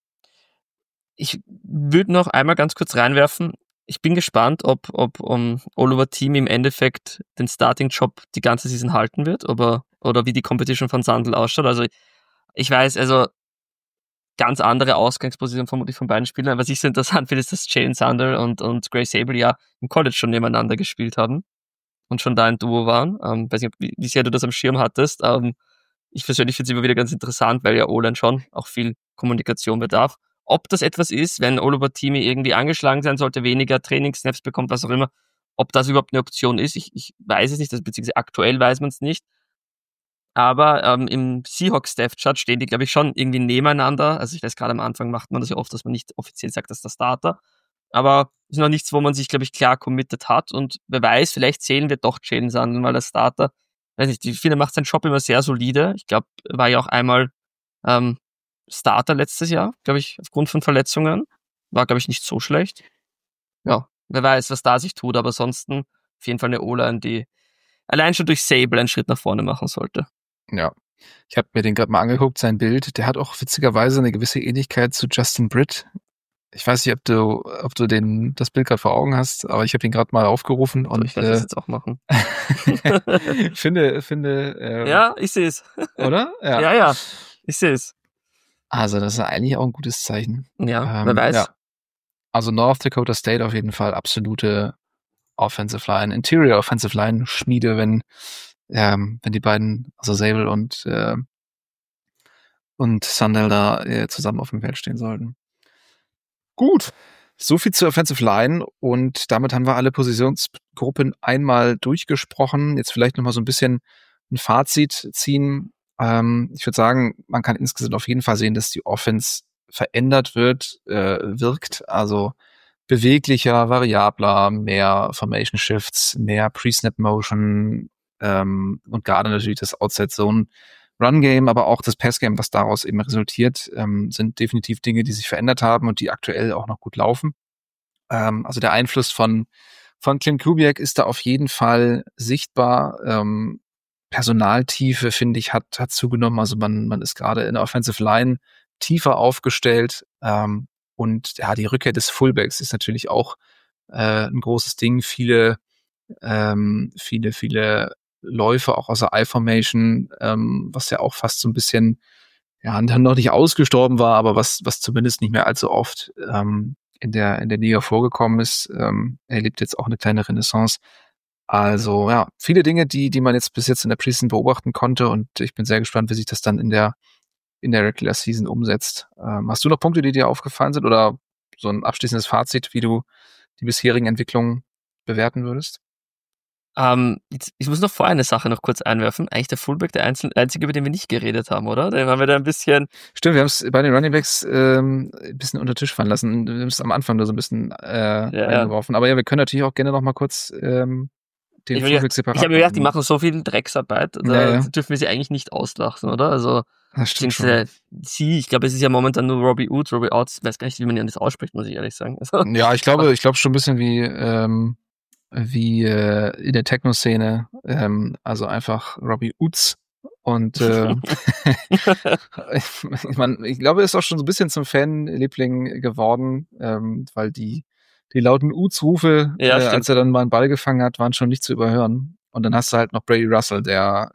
S4: Ich würde noch einmal ganz kurz reinwerfen. Ich bin gespannt, ob Oluwatimi im Endeffekt den Starting-Job die ganze Season halten wird, oder wie die Competition von Sandel ausschaut. Also ich weiß, ganz andere Ausgangsposition vermutlich von beiden Spielern. Was ich so interessant finde, ist, dass Jalen Sandel und Gray Sable ja im College schon nebeneinander gespielt haben und schon da ein Duo waren. Weiß nicht, wie sehr du das am Schirm hattest. Ich persönlich finde es immer wieder ganz interessant, weil ja O-Line schon auch viel Kommunikation bedarf. Ob das etwas ist, wenn Oluwatimi irgendwie angeschlagen sein sollte, weniger Trainingssnaps bekommt, was auch immer, ob das überhaupt eine Option ist, ich weiß es nicht, beziehungsweise aktuell weiß man es nicht. Aber im Seahawks-Staff-Chart stehen die, glaube ich, schon irgendwie nebeneinander. Also ich weiß, gerade am Anfang macht man das ja oft, dass man nicht offiziell sagt, dass der Starter. Aber ist noch nichts, wo man sich, glaube ich, klar committed hat. Und wer weiß, vielleicht zählen wir doch Jalen Sandel mal als Starter. Weiß nicht, ich finde, er macht seinen Job immer sehr solide. Ich glaube, er war ja auch einmal Starter letztes Jahr, glaube ich, aufgrund von Verletzungen. War, glaube ich, nicht so schlecht. Ja, wer weiß, was da sich tut. Aber ansonsten auf jeden Fall eine O-Line, die allein schon durch Sable einen Schritt nach vorne machen sollte.
S3: Ja, ich habe mir den gerade mal angeguckt, sein Bild. Der hat auch witzigerweise eine gewisse Ähnlichkeit zu Justin Britt. Ich weiß nicht, ob du das Bild gerade vor Augen hast, aber ich habe ihn gerade mal aufgerufen und
S4: ich werde das jetzt auch machen.
S3: finde.
S4: Ja, ich sehe es.
S3: Oder?
S4: Ja, ich sehe es.
S3: Also das ist eigentlich auch ein gutes Zeichen.
S4: Ja, wer weiß. Ja.
S3: Also North Dakota State auf jeden Fall absolute Offensive Line, Interior Offensive Line Schmiede, wenn die beiden, also Sable und Sandel da zusammen auf dem Feld stehen sollten. Gut, so viel zur Offensive Line und damit haben wir alle Positionsgruppen einmal durchgesprochen. Jetzt vielleicht nochmal so ein bisschen ein Fazit ziehen. Ich würde sagen, man kann insgesamt auf jeden Fall sehen, dass die Offense verändert wirkt, also beweglicher, variabler, mehr Formation Shifts, mehr Pre-Snap Motion und gerade natürlich das Outside Zone Run Game, aber auch das Pass Game, was daraus eben resultiert, sind definitiv Dinge, die sich verändert haben und die aktuell auch noch gut laufen. Also der Einfluss von Clint Kubiak ist da auf jeden Fall sichtbar. Personaltiefe, finde ich, hat zugenommen. Also man ist gerade in der Offensive Line tiefer aufgestellt. Und ja, die Rückkehr des Fullbacks ist natürlich auch ein großes Ding. Viele Läufe auch aus der I-Formation, was ja auch fast so ein bisschen ja noch nicht ausgestorben war, aber was zumindest nicht mehr allzu oft in der Liga vorgekommen ist, erlebt jetzt auch eine kleine Renaissance. Also ja, viele Dinge, die man jetzt bis jetzt in der Preseason beobachten konnte, und ich bin sehr gespannt, wie sich das dann in der Regular Season umsetzt. Hast du noch Punkte, die dir aufgefallen sind, oder so ein abschließendes Fazit, wie du die bisherigen Entwicklungen bewerten würdest?
S4: Ich muss noch vorher eine Sache noch kurz einwerfen. Eigentlich der Fullback der einzige, über den wir nicht geredet haben, oder? Den haben wir da ein bisschen...
S3: Stimmt, wir haben es bei den Running Backs ein bisschen unter den Tisch fallen lassen. Wir haben es am Anfang nur so ein bisschen eingeworfen. Aber ja, wir können natürlich auch gerne noch mal kurz den Fullback separat.
S4: Ich habe mir gedacht, die machen so viel Drecksarbeit, da dürfen wir sie eigentlich nicht auslachen, oder? Also
S3: das stimmt schon.
S4: Ich glaube, es ist ja momentan nur Robbie Oates, weiß gar nicht, wie man das ausspricht, muss ich ehrlich sagen. Also,
S3: ja, ich glaube schon ein bisschen wie in der Techno-Szene, also einfach Robbie Oates. Und ich glaube, er ist auch schon so ein bisschen zum Fanliebling geworden, weil die lauten Oates-Rufe, als er dann mal einen Ball gefangen hat, waren schon nicht zu überhören. Und dann hast du halt noch Brady Russell, der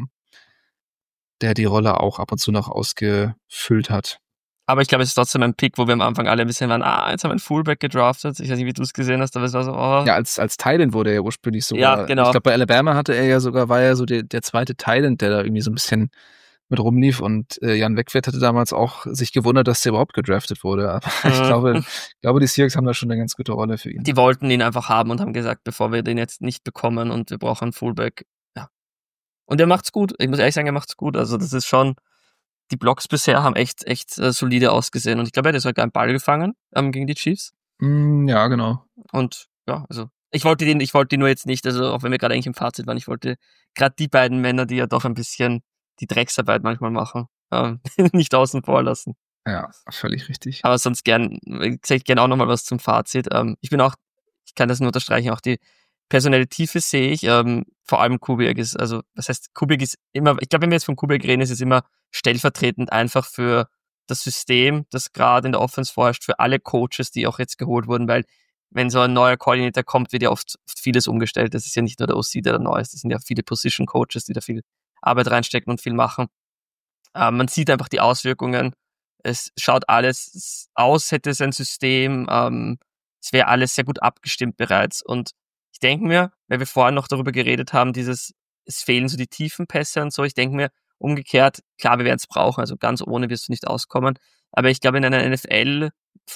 S3: die Rolle auch ab und zu noch ausgefüllt hat.
S4: Aber ich glaube, es ist trotzdem ein Pick, wo wir am Anfang alle ein bisschen waren, jetzt haben wir einen Fullback gedraftet. Ich weiß nicht, wie du es gesehen hast, aber es war so,
S3: Ja, als Tight wurde er ja ursprünglich sogar.
S4: Ja, genau.
S3: Ich glaube, bei Alabama war er so der zweite Tight End, der da irgendwie so ein bisschen mit rumlief, und Jan Wegwert hatte damals auch sich gewundert, dass der überhaupt gedraftet wurde. Aber ich glaube, die Seahawks haben da schon eine ganz gute Rolle für ihn.
S4: Die wollten ihn einfach haben und haben gesagt, bevor wir den jetzt nicht bekommen und wir brauchen einen Fullback. Ja. Und er macht's gut. Ich muss ehrlich sagen, er macht's gut. Also das ist schon, die Blocks bisher haben echt solide ausgesehen. Und ich glaube, er hat sogar einen Ball gefangen gegen die Chiefs.
S3: Ja, genau.
S4: Und ja, also ich wollte die nur jetzt nicht, also auch wenn wir gerade eigentlich im Fazit waren, ich wollte gerade die beiden Männer, die ja doch ein bisschen die Drecksarbeit manchmal machen, nicht außen vor lassen.
S3: Ja, völlig richtig.
S4: Aber sonst sage ich gerne auch nochmal was zum Fazit. Ich kann das nur unterstreichen, auch die personelle Tiefe sehe ich, vor allem Kubiak ist, also was heißt, Kubiak ist immer, ich glaube, wenn wir jetzt von Kubiak reden, ist es immer stellvertretend einfach für das System, das gerade in der Offense vorherrscht, für alle Coaches, die auch jetzt geholt wurden, weil wenn so ein neuer Coordinator kommt, wird ja oft vieles umgestellt. Das ist ja nicht nur der OC, der da neu ist, das sind ja viele Position Coaches, die da viel Arbeit reinstecken und viel machen. Man sieht einfach die Auswirkungen. Es schaut alles aus, hätte es ein System, es wäre alles sehr gut abgestimmt bereits. Und ich denke mir, weil wir vorhin noch darüber geredet haben, es fehlen so die tiefen Pässe und so, ich denke mir, umgekehrt, klar, wir werden es brauchen, also ganz ohne wirst du nicht auskommen. Aber ich glaube, in einer NFL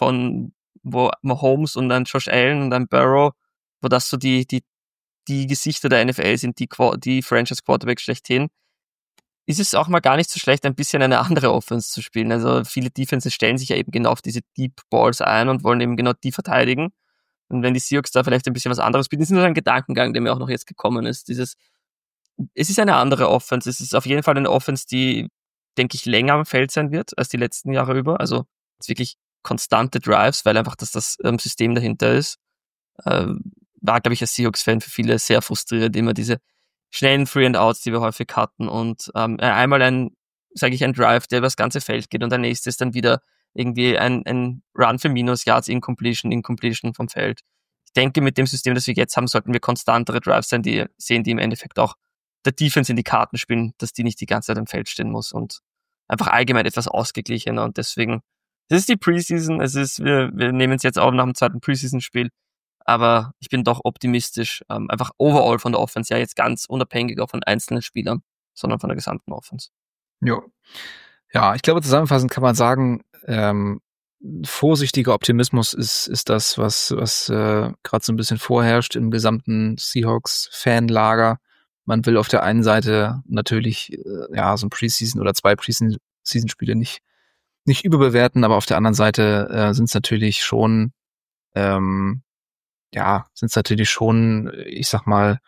S4: wo Mahomes und dann Josh Allen und dann Burrow, wo das so die Gesichter der NFL sind, die Franchise-Quarterbacks schlechthin, ist es auch mal gar nicht so schlecht, ein bisschen eine andere Offense zu spielen. Also viele Defenses stellen sich ja eben genau auf diese Deep Balls ein und wollen eben genau die verteidigen. Und wenn die Seahawks da vielleicht ein bisschen was anderes bieten, ist nur ein Gedankengang, der mir auch noch jetzt gekommen ist. Es ist eine andere Offense. Es ist auf jeden Fall eine Offense, die, denke ich, länger am Feld sein wird als die letzten Jahre über. Also es ist wirklich konstante Drives, weil einfach das System dahinter ist. War, glaube ich, als Seahawks-Fan für viele sehr frustrierend, immer diese schnellen Free-and-Outs, die wir häufig hatten, und einmal ein Drive, der über das ganze Feld geht, und der nächste ist dann wieder irgendwie ein Run für Minus-Yards, Incompletion vom Feld. Ich denke, mit dem System, das wir jetzt haben, sollten wir konstantere Drives sein, die im Endeffekt auch der Defense in die Karten spielen, dass die nicht die ganze Zeit am Feld stehen muss, und einfach allgemein etwas ausgeglichener. Und deswegen, das ist die Preseason, wir nehmen es jetzt auch nach dem zweiten Preseason-Spiel, aber ich bin doch optimistisch, einfach overall von der Offense, ja, jetzt ganz unabhängig auch von einzelnen Spielern, sondern von der gesamten Offense.
S3: Jo. Ja, ich glaube, zusammenfassend kann man sagen, vorsichtiger Optimismus ist das, was gerade so ein bisschen vorherrscht im gesamten Seahawks-Fanlager. Man will auf der einen Seite natürlich so ein Preseason oder 2 Preseason-Spiele nicht überbewerten, aber auf der anderen Seite sind es natürlich schon, ich sag mal,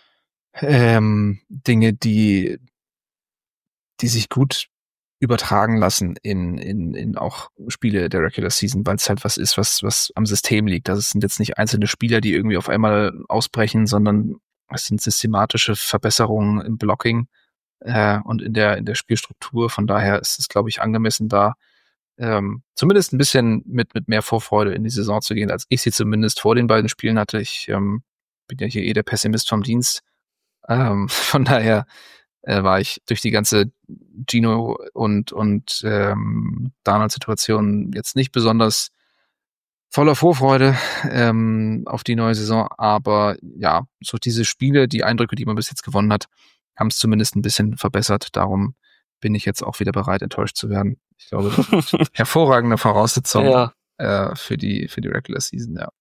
S3: Dinge, die sich gut übertragen lassen in auch Spiele der Regular Season, weil es halt was ist, was am System liegt. Also es sind jetzt nicht einzelne Spieler, die irgendwie auf einmal ausbrechen, sondern es sind systematische Verbesserungen im Blocking und in der Spielstruktur. Von daher ist es, glaube ich, angemessen, da zumindest ein bisschen mit mehr Vorfreude in die Saison zu gehen, als ich sie zumindest vor den beiden Spielen hatte. Ich bin ja hier der Pessimist vom Dienst. Von daher war ich durch die ganze Gino und Darnold-Situation jetzt nicht besonders voller Vorfreude auf die neue Saison. Aber ja, so diese Spiele, die Eindrücke, die man bis jetzt gewonnen hat, haben es zumindest ein bisschen verbessert. Darum bin ich jetzt auch wieder bereit, enttäuscht zu werden. Ich glaube, das sind hervorragende Voraussetzungen für die Regular Season, ja.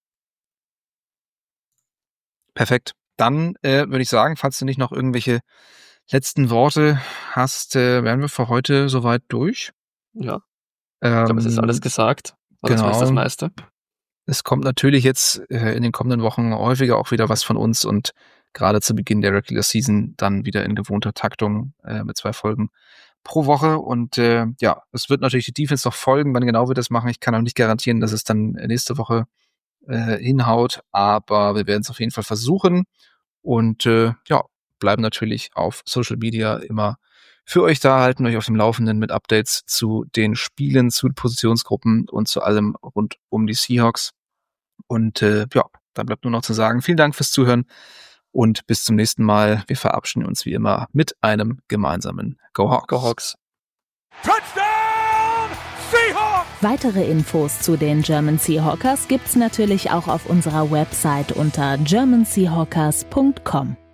S3: Perfekt. Dann würde ich sagen, falls du nicht noch irgendwelche letzten Worte hast, wären wir für heute soweit durch.
S4: Ja. Ich glaube, es ist alles gesagt. Oder
S3: genau.
S4: Das meiste.
S3: Es kommt natürlich jetzt in den kommenden Wochen häufiger auch wieder was von uns und gerade zu Beginn der Regular Season dann wieder in gewohnter Taktung mit 2 Folgen pro Woche. Und es wird natürlich die Defense noch folgen. Wann genau wir das machen, ich kann auch nicht garantieren, dass es dann nächste Woche hinhaut, aber wir werden es auf jeden Fall versuchen und bleiben natürlich auf Social Media immer für euch da, halten euch auf dem Laufenden mit Updates zu den Spielen, zu Positionsgruppen und zu allem rund um die Seahawks. Und dann bleibt nur noch zu sagen, vielen Dank fürs Zuhören und bis zum nächsten Mal. Wir verabschieden uns wie immer mit einem gemeinsamen Go Hawks.
S4: Go Hawks.
S2: Touchdown Seahawks!
S1: Weitere Infos zu den German Seahawkers gibt's natürlich auch auf unserer Website unter germanseahawkers.com.